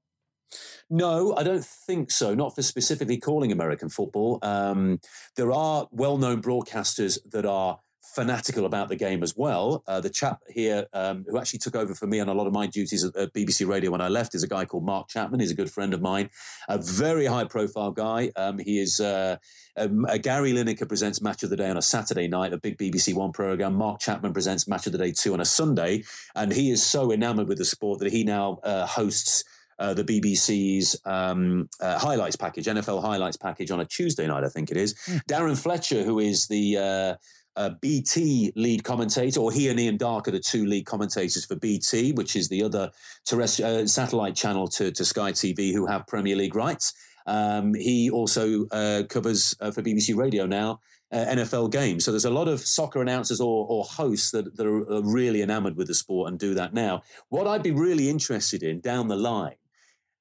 No, I don't think so. Not for specifically calling American football. Um, there are well-known broadcasters that are fanatical about the game as well. Uh, the chap here um, who actually took over for me on a lot of my duties at, at B B C Radio when I left is a guy called Mark Chapman. He's a good friend of mine, a very high-profile guy. Um, he is uh, um, uh, Gary Lineker presents Match of the Day on a Saturday night, a big B B C One program. Mark Chapman presents Match of the Day two on a Sunday, and he is so enamored with the sport that he now uh, hosts Uh, the B B C's um, uh, highlights package, N F L highlights package on a Tuesday night, I think it is. Mm. Darren Fletcher, who is the uh, uh, B T lead commentator, or he and Ian Darke are the two lead commentators for B T, which is the other terrestrial uh, satellite channel to, to Sky T V who have Premier League rights. Um, he also uh, covers uh, for B B C Radio now uh, N F L games. So there's a lot of soccer announcers or, or hosts that, that are, are really enamored with the sport and do that now. What I'd be really interested in down the line,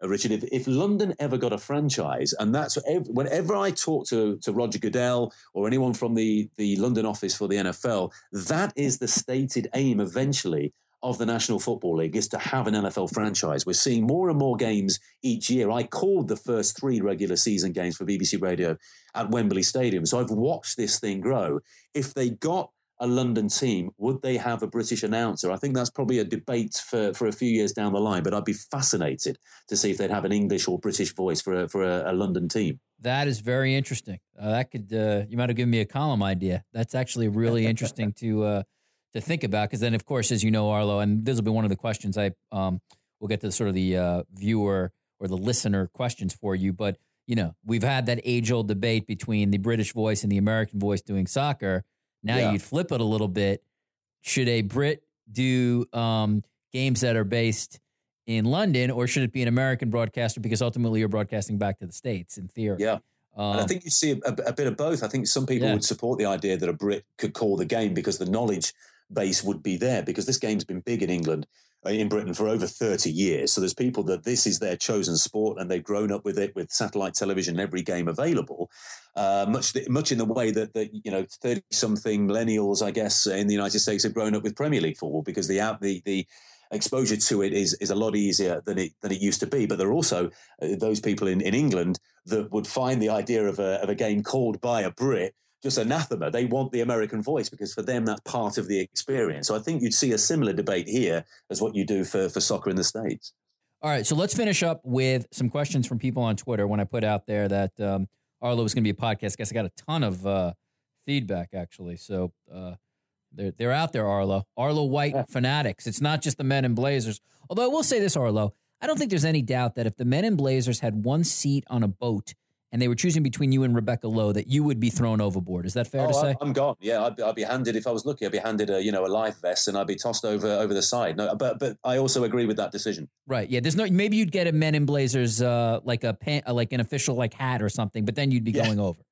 uh, Richard, if, if London ever got a franchise, and that's ev- whenever I talk to, to Roger Goodell or anyone from the, the London office for the N F L, that is the stated aim eventually of the National Football League, is to have an N F L franchise. We're seeing more and more games each year. I called the first three regular season games for B B C Radio at Wembley Stadium. So I've watched this thing grow. If they got a London team, would they have a British announcer? I think that's probably a debate for, for a few years down the line, but I'd be fascinated to see if they'd have an English or British voice for a, for a, a London team. That is very interesting. Uh, that could, uh, you might have given me a column idea. That's actually really interesting to, uh, to think about, because then, of course, as you know, Arlo, and this will be one of the questions I um, we'll get to sort of the uh, viewer or the listener questions for you. But, you know, we've had that age-old debate between the British voice and the American voice doing soccer. Now yeah. You'd flip it a little bit. Should a Brit do um, games that are based in London, or should it be an American broadcaster, because ultimately you're broadcasting back to the States in theory? Yeah. Um, and I think you see a, a bit of both. I think some people yeah. would support the idea that a Brit could call the game because the knowledge base would be there, because this game's been big in England, in Britain, for over thirty years. So there's people that this is their chosen sport and they've grown up with it, with satellite television, every game available, uh, much much in the way that, that you know, thirty-something millennials, I guess, in the United States have grown up with Premier League football, because the the the exposure to it is is a lot easier than it than it used to be. But there are also uh, those people in, in England that would find the idea of a of a game called by a Brit just anathema. They want the American voice because for them that's part of the experience. So I think you'd see a similar debate here as what you do for, for soccer in the States. All right, so let's finish up with some questions from people on Twitter. When I put out there that um, Arlo was going to be a podcast guest, I got a ton of uh, feedback, actually. So uh, they're, they're out there, Arlo. Arlo White yeah. fanatics. It's not just the Men in Blazers. Although I will say this, Arlo, I don't think there's any doubt that if the Men in Blazers had one seat on a boat and they were choosing between you and Rebecca Lowe, that you would be thrown overboard. Is that fair oh, to say? I'm gone. Yeah, I'd, I'd be handed, if I was lucky, I'd be handed a you know a life vest and I'd be tossed over over the side. No, but but I also agree with that decision. Right. Yeah. There's no. Maybe you'd get a Men in Blazers uh, like a pan, uh, like an official like hat or something, but then you'd be yeah. going over.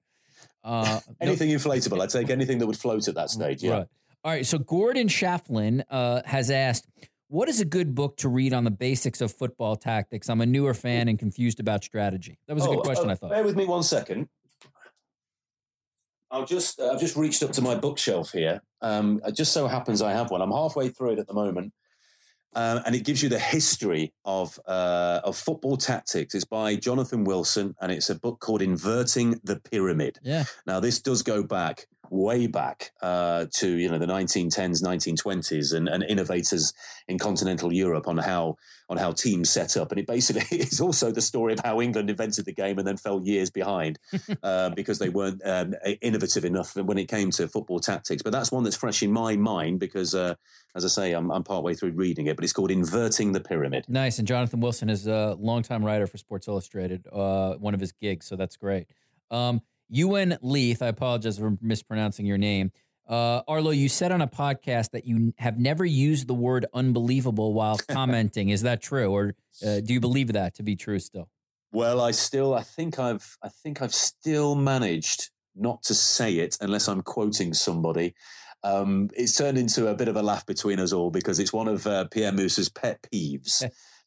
Uh, anything no, inflatable. I'd take anything that would float at that stage. Yeah. Right. All right. So Gordon Shaflin uh, has asked, what is a good book to read on the basics of football tactics? I'm a newer fan and confused about strategy. That was a oh, good question, uh, I thought. Bear with me one second. I'll just, uh, I've just reached up to my bookshelf here. Um, it just so happens I have one. I'm halfway through it at the moment. Uh, and it gives you the history of uh, of football tactics. It's by Jonathan Wilson, and it's a book called Inverting the Pyramid. Yeah. Now, this does go back, way back uh, to, you know, the nineteen tens, nineteen twenties, and, and innovators in continental Europe on how on how teams set up. And it basically is also the story of how England invented the game and then fell years behind uh, because they weren't um, innovative enough when it came to football tactics. But that's one that's fresh in my mind because, uh, as I say, I'm, I'm partway through reading it, but it's called Inverting the Pyramid. Nice. And Jonathan Wilson is a longtime writer for Sports Illustrated, uh, one of his gigs, so that's great. Um, Ewan Leith, I apologize for mispronouncing your name. Uh, Arlo, you said on a podcast that you have never used the word unbelievable while commenting. Is that true? Or uh, do you believe that to be true still? Well, I still, I think I've, I think I've still managed not to say it unless I'm quoting somebody. Um, it's turned into a bit of a laugh between us all because it's one of uh, Pierre Mousse's pet peeves.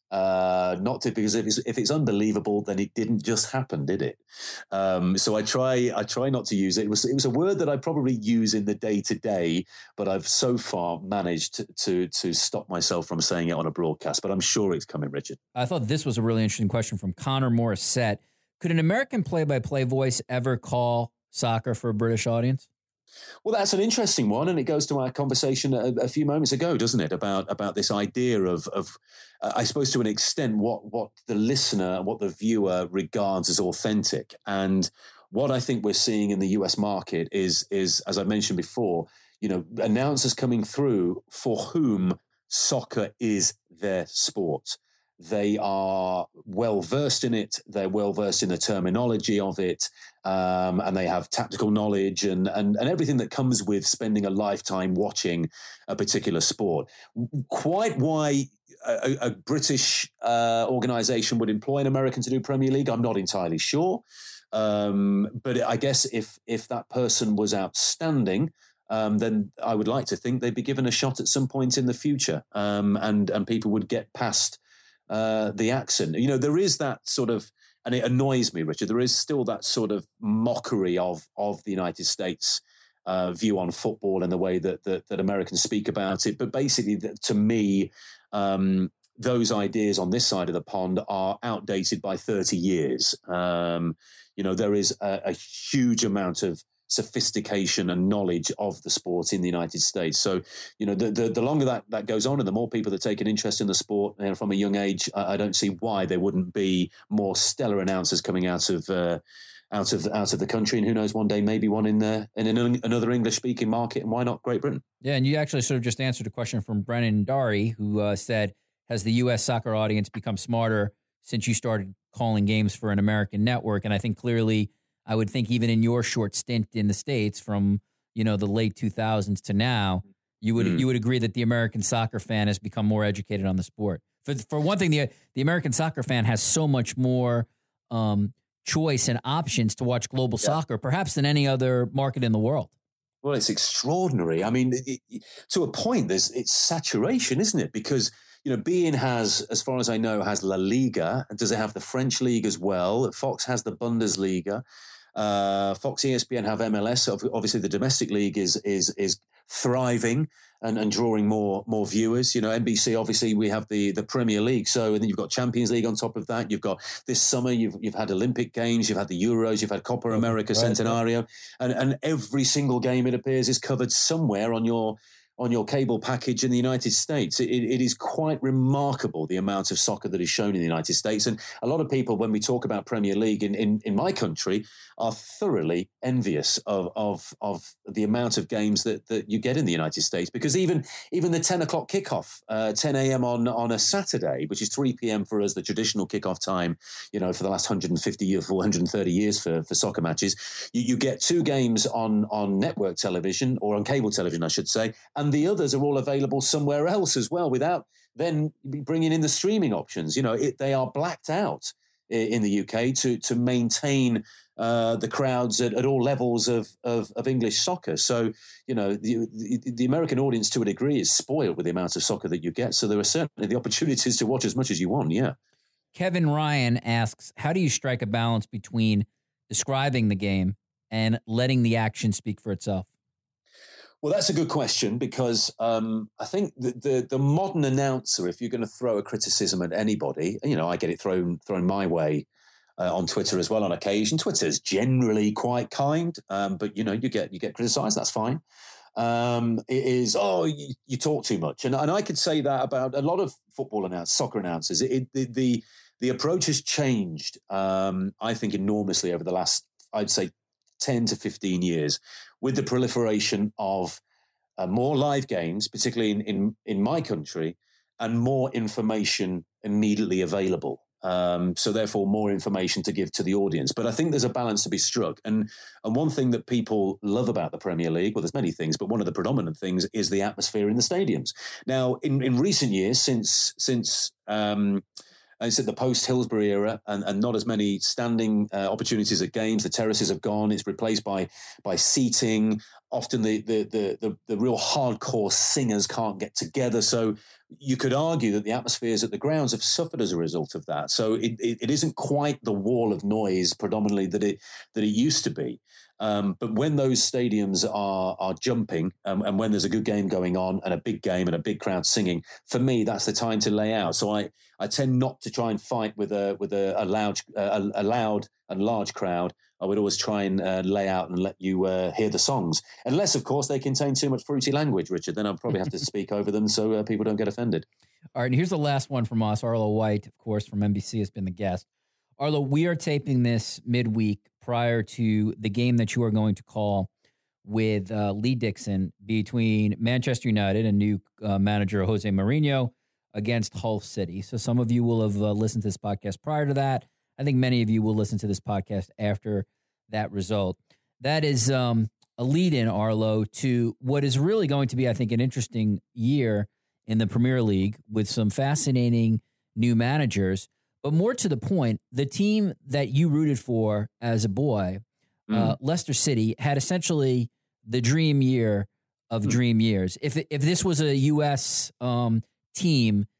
Uh, not to, because if it's, if it's unbelievable, then it didn't just happen, did it? Um, so I try, I try not to use it. It was, it was a word that I probably use in the day to day, but I've so far managed to, to, to stop myself from saying it on a broadcast, but I'm sure it's coming, Richard. I thought this was a really interesting question from Connor Morissette. Could an American play-by-play voice ever call soccer for a British audience? Well, that's an interesting one, and it goes to our conversation a, a few moments ago, doesn't it? About about this idea of, of uh, I suppose, to an extent, what what the listener, what the viewer regards as authentic. And what I think we're seeing in the U S market is, is as I mentioned before, you know, announcers coming through for whom soccer is their sport. They are well versed in it. They're well versed in the terminology of it, um, and they have tactical knowledge and, and and everything that comes with spending a lifetime watching a particular sport. Quite why a, a British uh, organisation would employ an American to do Premier League, I'm not entirely sure. Um, but I guess if if that person was outstanding, Um, then I would like to think they'd be given a shot at some point in the future, um, and and people would get past uh, the accent. You know, there is that sort of, and it annoys me, Richard, there is still that sort of mockery of of the United States uh, view on football and the way that, that that Americans speak about it. But basically, to me, um, those ideas on this side of the pond are outdated by thirty years. Um, you know, there is a, a huge amount of sophistication and knowledge of the sport in the United States. So, you know, the the, the longer that, that goes on and the more people that take an interest in the sport, you know, from a young age, I, I don't see why there wouldn't be more stellar announcers coming out of uh, out of out of the country. And who knows, one day maybe one in the, in an, another English-speaking market, and why not Great Britain? Yeah, and you actually sort of just answered a question from Brennan Dari, who uh, said, has the U S soccer audience become smarter since you started calling games for an American network? And I think clearly, I would think even in your short stint in the States from, you know, the late two thousands to now, you would mm. you would agree that the American soccer fan has become more educated on the sport. For for one thing, the the American soccer fan has so much more um, choice and options to watch global yeah. soccer, perhaps than any other market in the world. Well, it's extraordinary. I mean, it, it, to a point, there's it's saturation, isn't it? Because you know, beIN has, as far as I know, has La Liga. Does it have the French league as well? Fox has the Bundesliga. Uh, Fox, E S P N have M L S. Obviously, the domestic league is is is thriving and, and drawing more more viewers. You know, N B C. Obviously, we have the the Premier League. So, and then you've got Champions League on top of that. You've got this summer. You've you've had Olympic Games. You've had the Euros. You've had Copa America right, Centenario, right. and and every single game it appears is covered somewhere on your. on your cable package in the United States. It, it is quite remarkable the amount of soccer that is shown in the United States. And a lot of people, when we talk about Premier League in, in, in my country, are thoroughly envious of, of, of the amount of games that, that you get in the United States. Because even even the ten o'clock kickoff, uh, ten a.m. on, on a Saturday, which is three p.m. for us, the traditional kickoff time, you know, for the last one hundred fifty years, one hundred thirty years for, for soccer matches, you, you get two games on, on network television, or on cable television, I should say, and the others are all available somewhere else as well, without then bringing in the streaming options. You know, it, they are blacked out in the U K to to maintain uh, the crowds at, at all levels of, of, of English soccer. So, you know, the, the, the American audience, to a degree, is spoiled with the amount of soccer that you get. So there are certainly the opportunities to watch as much as you want, yeah. Kevin Ryan asks, how do you strike a balance between describing the game and letting the action speak for itself? Well, that's a good question, because um, I think the, the the modern announcer, if you're going to throw a criticism at anybody, you know, I get it thrown thrown my way uh, on Twitter as well on occasion. Twitter's generally quite kind, um, but you know, you get you get criticised. That's fine. Um, it is oh, you, you talk too much, and and I could say that about a lot of football announcers, soccer announcers. It, it, the, the the approach has changed, um, I think, enormously over the last, I'd say, ten to fifteen years, with the proliferation of uh, more live games, particularly in, in, in my country, and more information immediately available. Um, so therefore, more information to give to the audience. But I think there's a balance to be struck. And and one thing that people love about the Premier League, well, there's many things, but one of the predominant things is the atmosphere in the stadiums. Now, in, in recent years, since since um, it's at the post-Hillsborough era, and, and not as many standing uh, opportunities at games. The terraces have gone. It's replaced by by seating. Often the the, the the the real hardcore singers can't get together. So you could argue that the atmospheres at the grounds have suffered as a result of that. So it, it, it isn't quite the wall of noise predominantly that it that it used to be. Um, but when those stadiums are are jumping, um, and when there's a good game going on and a big game and a big crowd singing, for me, that's the time to lay out. So I, I tend not to try and fight with a with a, a loud a, a loud and large crowd. I would always try and uh, lay out and let you uh, hear the songs, unless, of course, they contain too much fruity language, Richard. Then I'll probably have to speak over them so uh, people don't get offended. All right, and here's the last one from us. Arlo White, of course, from N B C, has been the guest. Arlo, we are taping this midweek prior to the game that you are going to call with uh, Lee Dixon between Manchester United and new uh, manager Jose Mourinho against Hull City. So some of you will have uh, listened to this podcast prior to that. I think many of you will listen to this podcast after that result. That is um, a lead-in, Arlo, to what is really going to be, I think, an interesting year in the Premier League with some fascinating new managers. But more to the point, the team that you rooted for as a boy, mm. uh, Leicester City, had essentially the dream year of mm. dream years. If if this was a U S um, team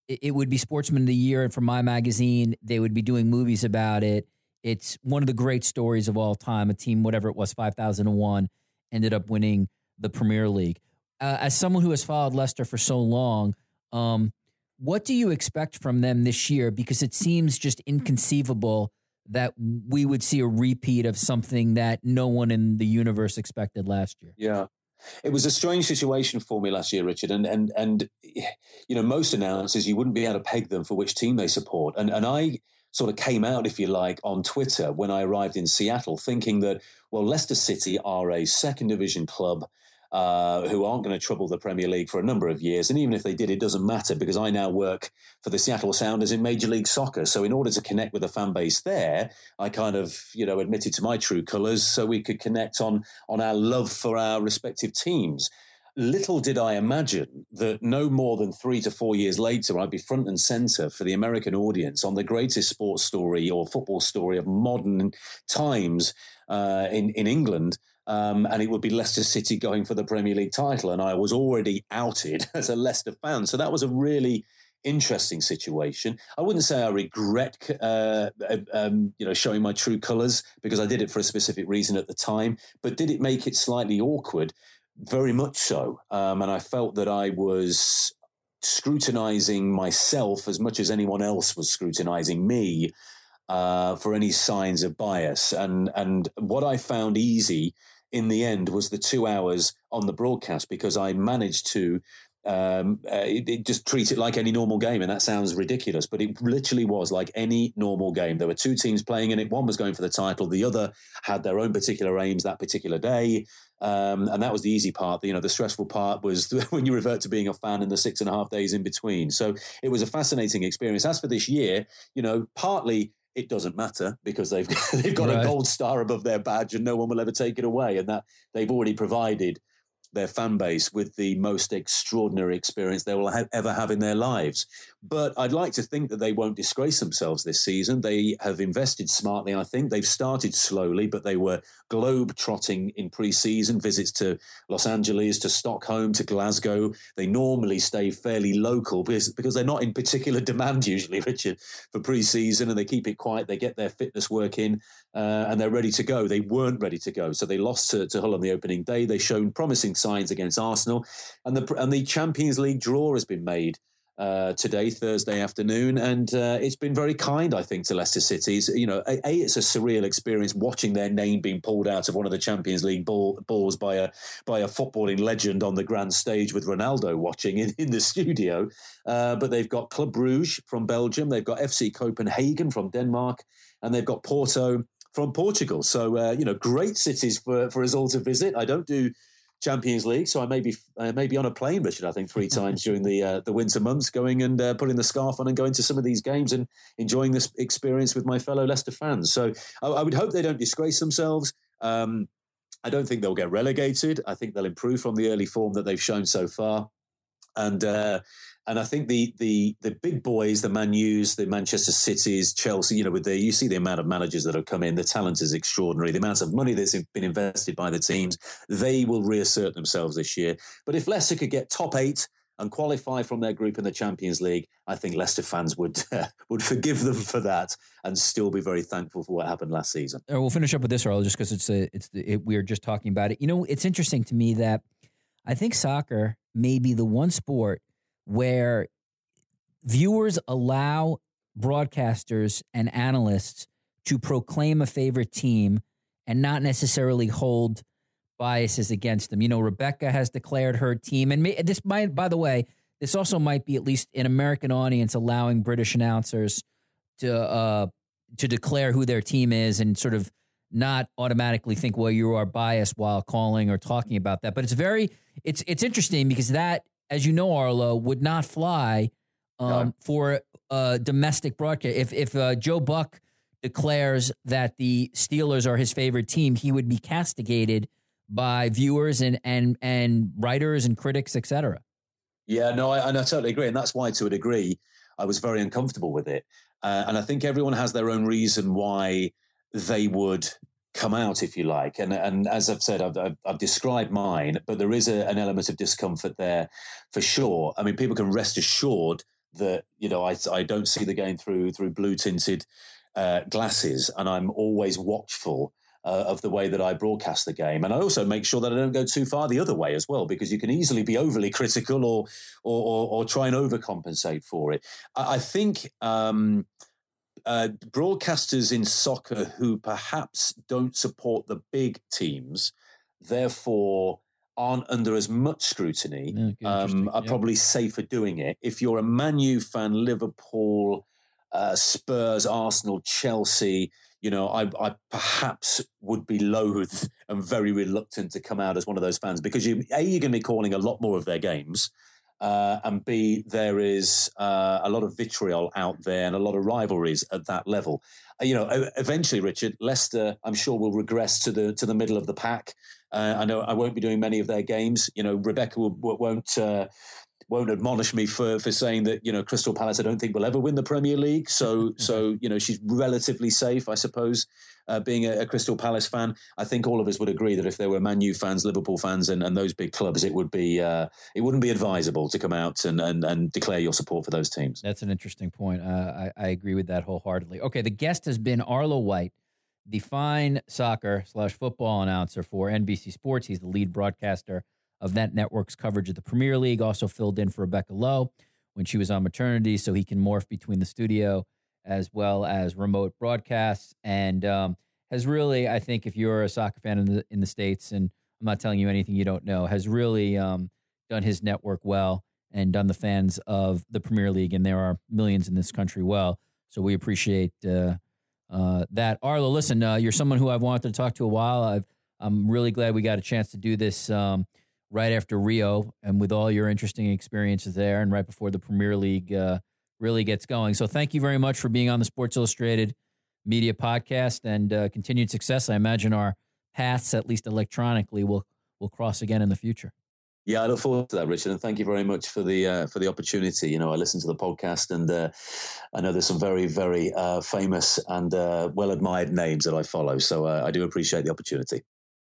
it, it would be Sportsman of the Year, and for my magazine, they would be doing movies about it. It's one of the great stories of all time. A team, whatever it was, five thousand one, ended up winning the Premier League. Uh, as someone who has followed Leicester for so long, um, what do you expect from them this year? Because it seems just inconceivable that we would see a repeat of something that no one in the universe expected last year. Yeah. It was a strange situation for me last year, Richard. And, and, and you know, most announcers, you wouldn't be able to peg them for which team they support. And, and I sort of came out, if you like, on Twitter when I arrived in Seattle, thinking that, well, Leicester City are a second division club Uh, who aren't going to trouble the Premier League for a number of years. And even if they did, it doesn't matter because I now work for the Seattle Sounders in Major League Soccer. So in order to connect with the fan base there, I kind of, you know, admitted to my true colours so we could connect on, on our love for our respective teams. Little did I imagine that no more than three to four years later, I'd be front and centre for the American audience on the greatest sports story or football story of modern times uh, in, in England. Um, and it would be Leicester City going for the Premier League title. And I was already outed as a Leicester fan. So that was a really interesting situation. I wouldn't say I regret, uh, um, you know, showing my true colours because I did it for a specific reason at the time. But did it make it slightly awkward? Very much so. Um, and I felt that I was scrutinising myself as much as anyone else was scrutinising me uh, for any signs of bias. And, and what I found easy in the end was the two hours on the broadcast because I managed to um, uh, it, it just treat it like any normal game. And that sounds ridiculous, but it literally was like any normal game. There were two teams playing in it. One was going for the title. The other had their own particular aims that particular day. Um, and that was the easy part. You know, the stressful part was when you revert to being a fan in the six and a half days in between. So it was a fascinating experience. As for this year, you know, partly it doesn't matter because they've they've got right. a gold star above their badge and no one will ever take it away. And that they've already provided their fan base with the most extraordinary experience they will ha- ever have in their lives. But I'd like to think that they won't disgrace themselves this season. They have invested smartly, I think. They've started slowly, but they were globe-trotting in pre-season, visits to Los Angeles, to Stockholm, to Glasgow. They normally stay fairly local because, because they're not in particular demand usually, Richard, for pre-season, and they keep it quiet. They get their fitness work in, uh, and they're ready to go. They weren't ready to go, so they lost to, to Hull on the opening day. They've shown promising signs against Arsenal, and the and the Champions League draw has been made uh, today, Thursday afternoon, and uh, it's been very kind, I think, to Leicester City. It's, you know, a, a, it's a surreal experience watching their name being pulled out of one of the Champions League ball, balls by a by a footballing legend on the grand stage with Ronaldo watching in, in the studio. Uh, but they've got Club Brugge from Belgium, they've got F C Copenhagen from Denmark, and they've got Porto from Portugal. So, uh, you know, great cities for, for us all to visit. I don't do Champions League, so I may be uh, maybe on a plane, Richard, I think three times during the uh, the winter months, going and uh, putting the scarf on and going to some of these games and enjoying this experience with my fellow Leicester fans. So I, I would hope they don't disgrace themselves. Um, I don't think they'll get relegated. I think they'll improve from the early form that they've shown so far. And uh, and I think the the the big boys, the Man U's, the Manchester Cities, Chelsea, you know, with the you see the amount of managers that have come in, the talent is extraordinary. The amount of money that's been invested by the teams, they will reassert themselves this year. But if Leicester could get top eight and qualify from their group in the Champions League, I think Leicester fans would uh, would forgive them for that and still be very thankful for what happened last season. Uh, we'll finish up with this, Earl, just because it's a, it's the, it, we were just talking about it. You know, it's interesting to me that I think soccer may be the one sport where viewers allow broadcasters and analysts to proclaim a favorite team and not necessarily hold biases against them. You know, Rebecca has declared her team, and may, this might, by the way, this also might be at least an American audience allowing British announcers to uh, to declare who their team is and sort of not automatically think, well, you are biased while calling or talking about that. But it's very, it's it's interesting because that, as you know, Arlo, would not fly um, no. for a domestic broadcast. If if uh, Joe Buck declares that the Steelers are his favorite team, he would be castigated by viewers and and and writers and critics, et cetera. Yeah, no, I, and I totally agree. And that's why, to a degree, I was very uncomfortable with it. Uh, and I think everyone has their own reason why they would come out, if you like. And and as I've said, I've, I've, I've described mine, but there is a, an element of discomfort there for sure. I mean, people can rest assured that, you know, I, I don't see the game through through blue tinted uh, glasses, and I'm always watchful uh, of the way that I broadcast the game. And I also make sure that I don't go too far the other way as well, because you can easily be overly critical or or, or, or try and overcompensate for it. I, I think um, uh, broadcasters in soccer who perhaps don't support the big teams, therefore aren't under as much scrutiny, yeah, um, are yeah. probably safer doing it. If you're a Man U fan, Liverpool, uh, Spurs, Arsenal, Chelsea, you know, I, I perhaps would be loath and very reluctant to come out as one of those fans, because you, A, you're going to be calling a lot more of their games, uh, and B, there is uh, a lot of vitriol out there and a lot of rivalries at that level. Uh, you know, eventually, Richard, Leicester, I'm sure, will regress to the to the middle of the pack. Uh, I know I won't be doing many of their games. You know, Rebecca will, won't uh, won't admonish me for for saying that, you know, Crystal Palace, I don't think will ever win the Premier League. So so you know, she's relatively safe, I suppose. Uh, being a, a Crystal Palace fan, I think all of us would agree that if there were Man U fans, Liverpool fans, and, and those big clubs, it would be uh, it wouldn't be advisable to come out and, and and declare your support for those teams. That's an interesting point. Uh, I, I agree with that wholeheartedly. Okay, the guest has been Arlo White, the fine soccer slash football announcer for N B C Sports. He's the lead broadcaster of that network's coverage of the Premier League. Also filled in for Rebecca Lowe when she was on maternity, so he can morph between the studio as well as remote broadcasts, and um, has really, I think, if you're a soccer fan in the in the States, and I'm not telling you anything you don't know, has really um, done his network well and done the fans of the Premier League, and there are millions in this country well. So we appreciate uh, uh, that. Arlo, listen, uh, you're someone who I've wanted to talk to a while. I've, I'm really glad we got a chance to do this um, right after Rio, and with all your interesting experiences there, and right before the Premier League uh, really gets going. So thank you very much for being on the Sports Illustrated Media Podcast, and uh, continued success. I imagine our paths, at least electronically, will will cross again in the future. Yeah, I look forward to that, Richard, and thank you very much for the uh, for the opportunity. You know, I listen to the podcast, and uh, I know there's some very, very uh, famous and uh, well admired names that I follow. So uh, I do appreciate the opportunity.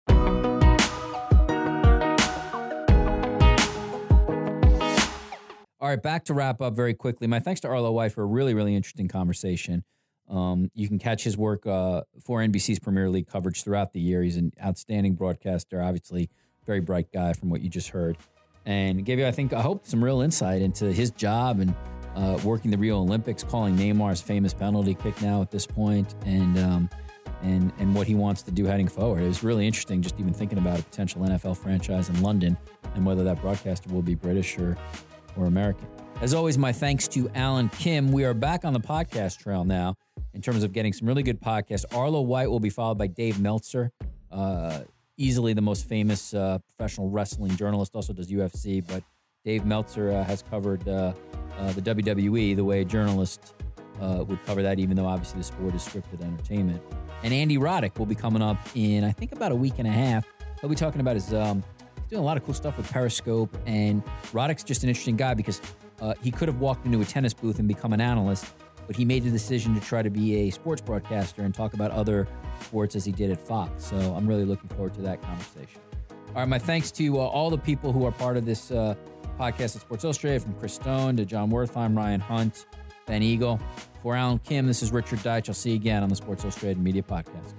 All right, back to wrap up very quickly. My thanks to Arlo White for a really, really interesting conversation. Um, you can catch his work uh, for N B C's Premier League coverage throughout the year. He's an outstanding broadcaster, obviously very bright guy from what you just heard, and gave you, I think, I hope, some real insight into his job and uh, working the Rio Olympics, calling Neymar's famous penalty kick now at this point, and um, and and what he wants to do heading forward. It was really interesting just even thinking about a potential N F L franchise in London and whether that broadcaster will be British or or American. As always, my thanks to Alan Kim. We are back on the podcast trail now in terms of getting some really good podcasts. Arlo White will be followed by Dave Meltzer, uh, easily the most famous uh, professional wrestling journalist, also does U F C, but Dave Meltzer uh, has covered uh, uh, the W W E the way a journalist uh, would cover that, even though obviously the sport is scripted entertainment. And Andy Roddick will be coming up in, I think, about a week and a half. He'll be talking about his... Um, doing a lot of cool stuff with Periscope, and Roddick's just an interesting guy because uh, he could have walked into a tennis booth and become an analyst, but he made the decision to try to be a sports broadcaster and talk about other sports as he did at Fox. So I'm really looking forward to that conversation. All right, my thanks to uh, all the people who are part of this uh, podcast at Sports Illustrated, from Chris Stone to John Wertheim, Ryan Hunt, Ben Eagle. For Alan Kim, this is Richard Deitch. I'll see you again on the Sports Illustrated Media Podcast.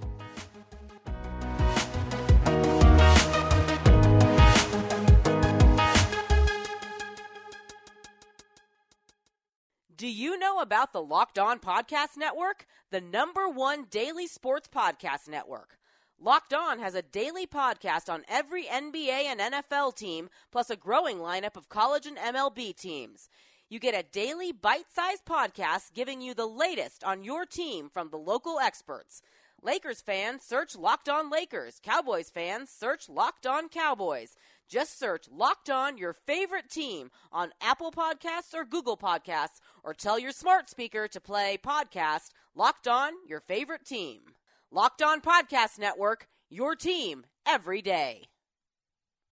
Do you know about the Locked On Podcast Network? The number one daily sports podcast network. Locked On has a daily podcast on every N B A and N F L team, plus a growing lineup of college and M L B teams. You get a daily bite-sized podcast giving you the latest on your team from the local experts. Lakers fans, search Locked On Lakers. Cowboys fans, search Locked On Cowboys. Just search Locked On your favorite team on Apple Podcasts or Google Podcasts, or tell your smart speaker to play podcast Locked On your favorite team. Locked On Podcast Network, your team every day.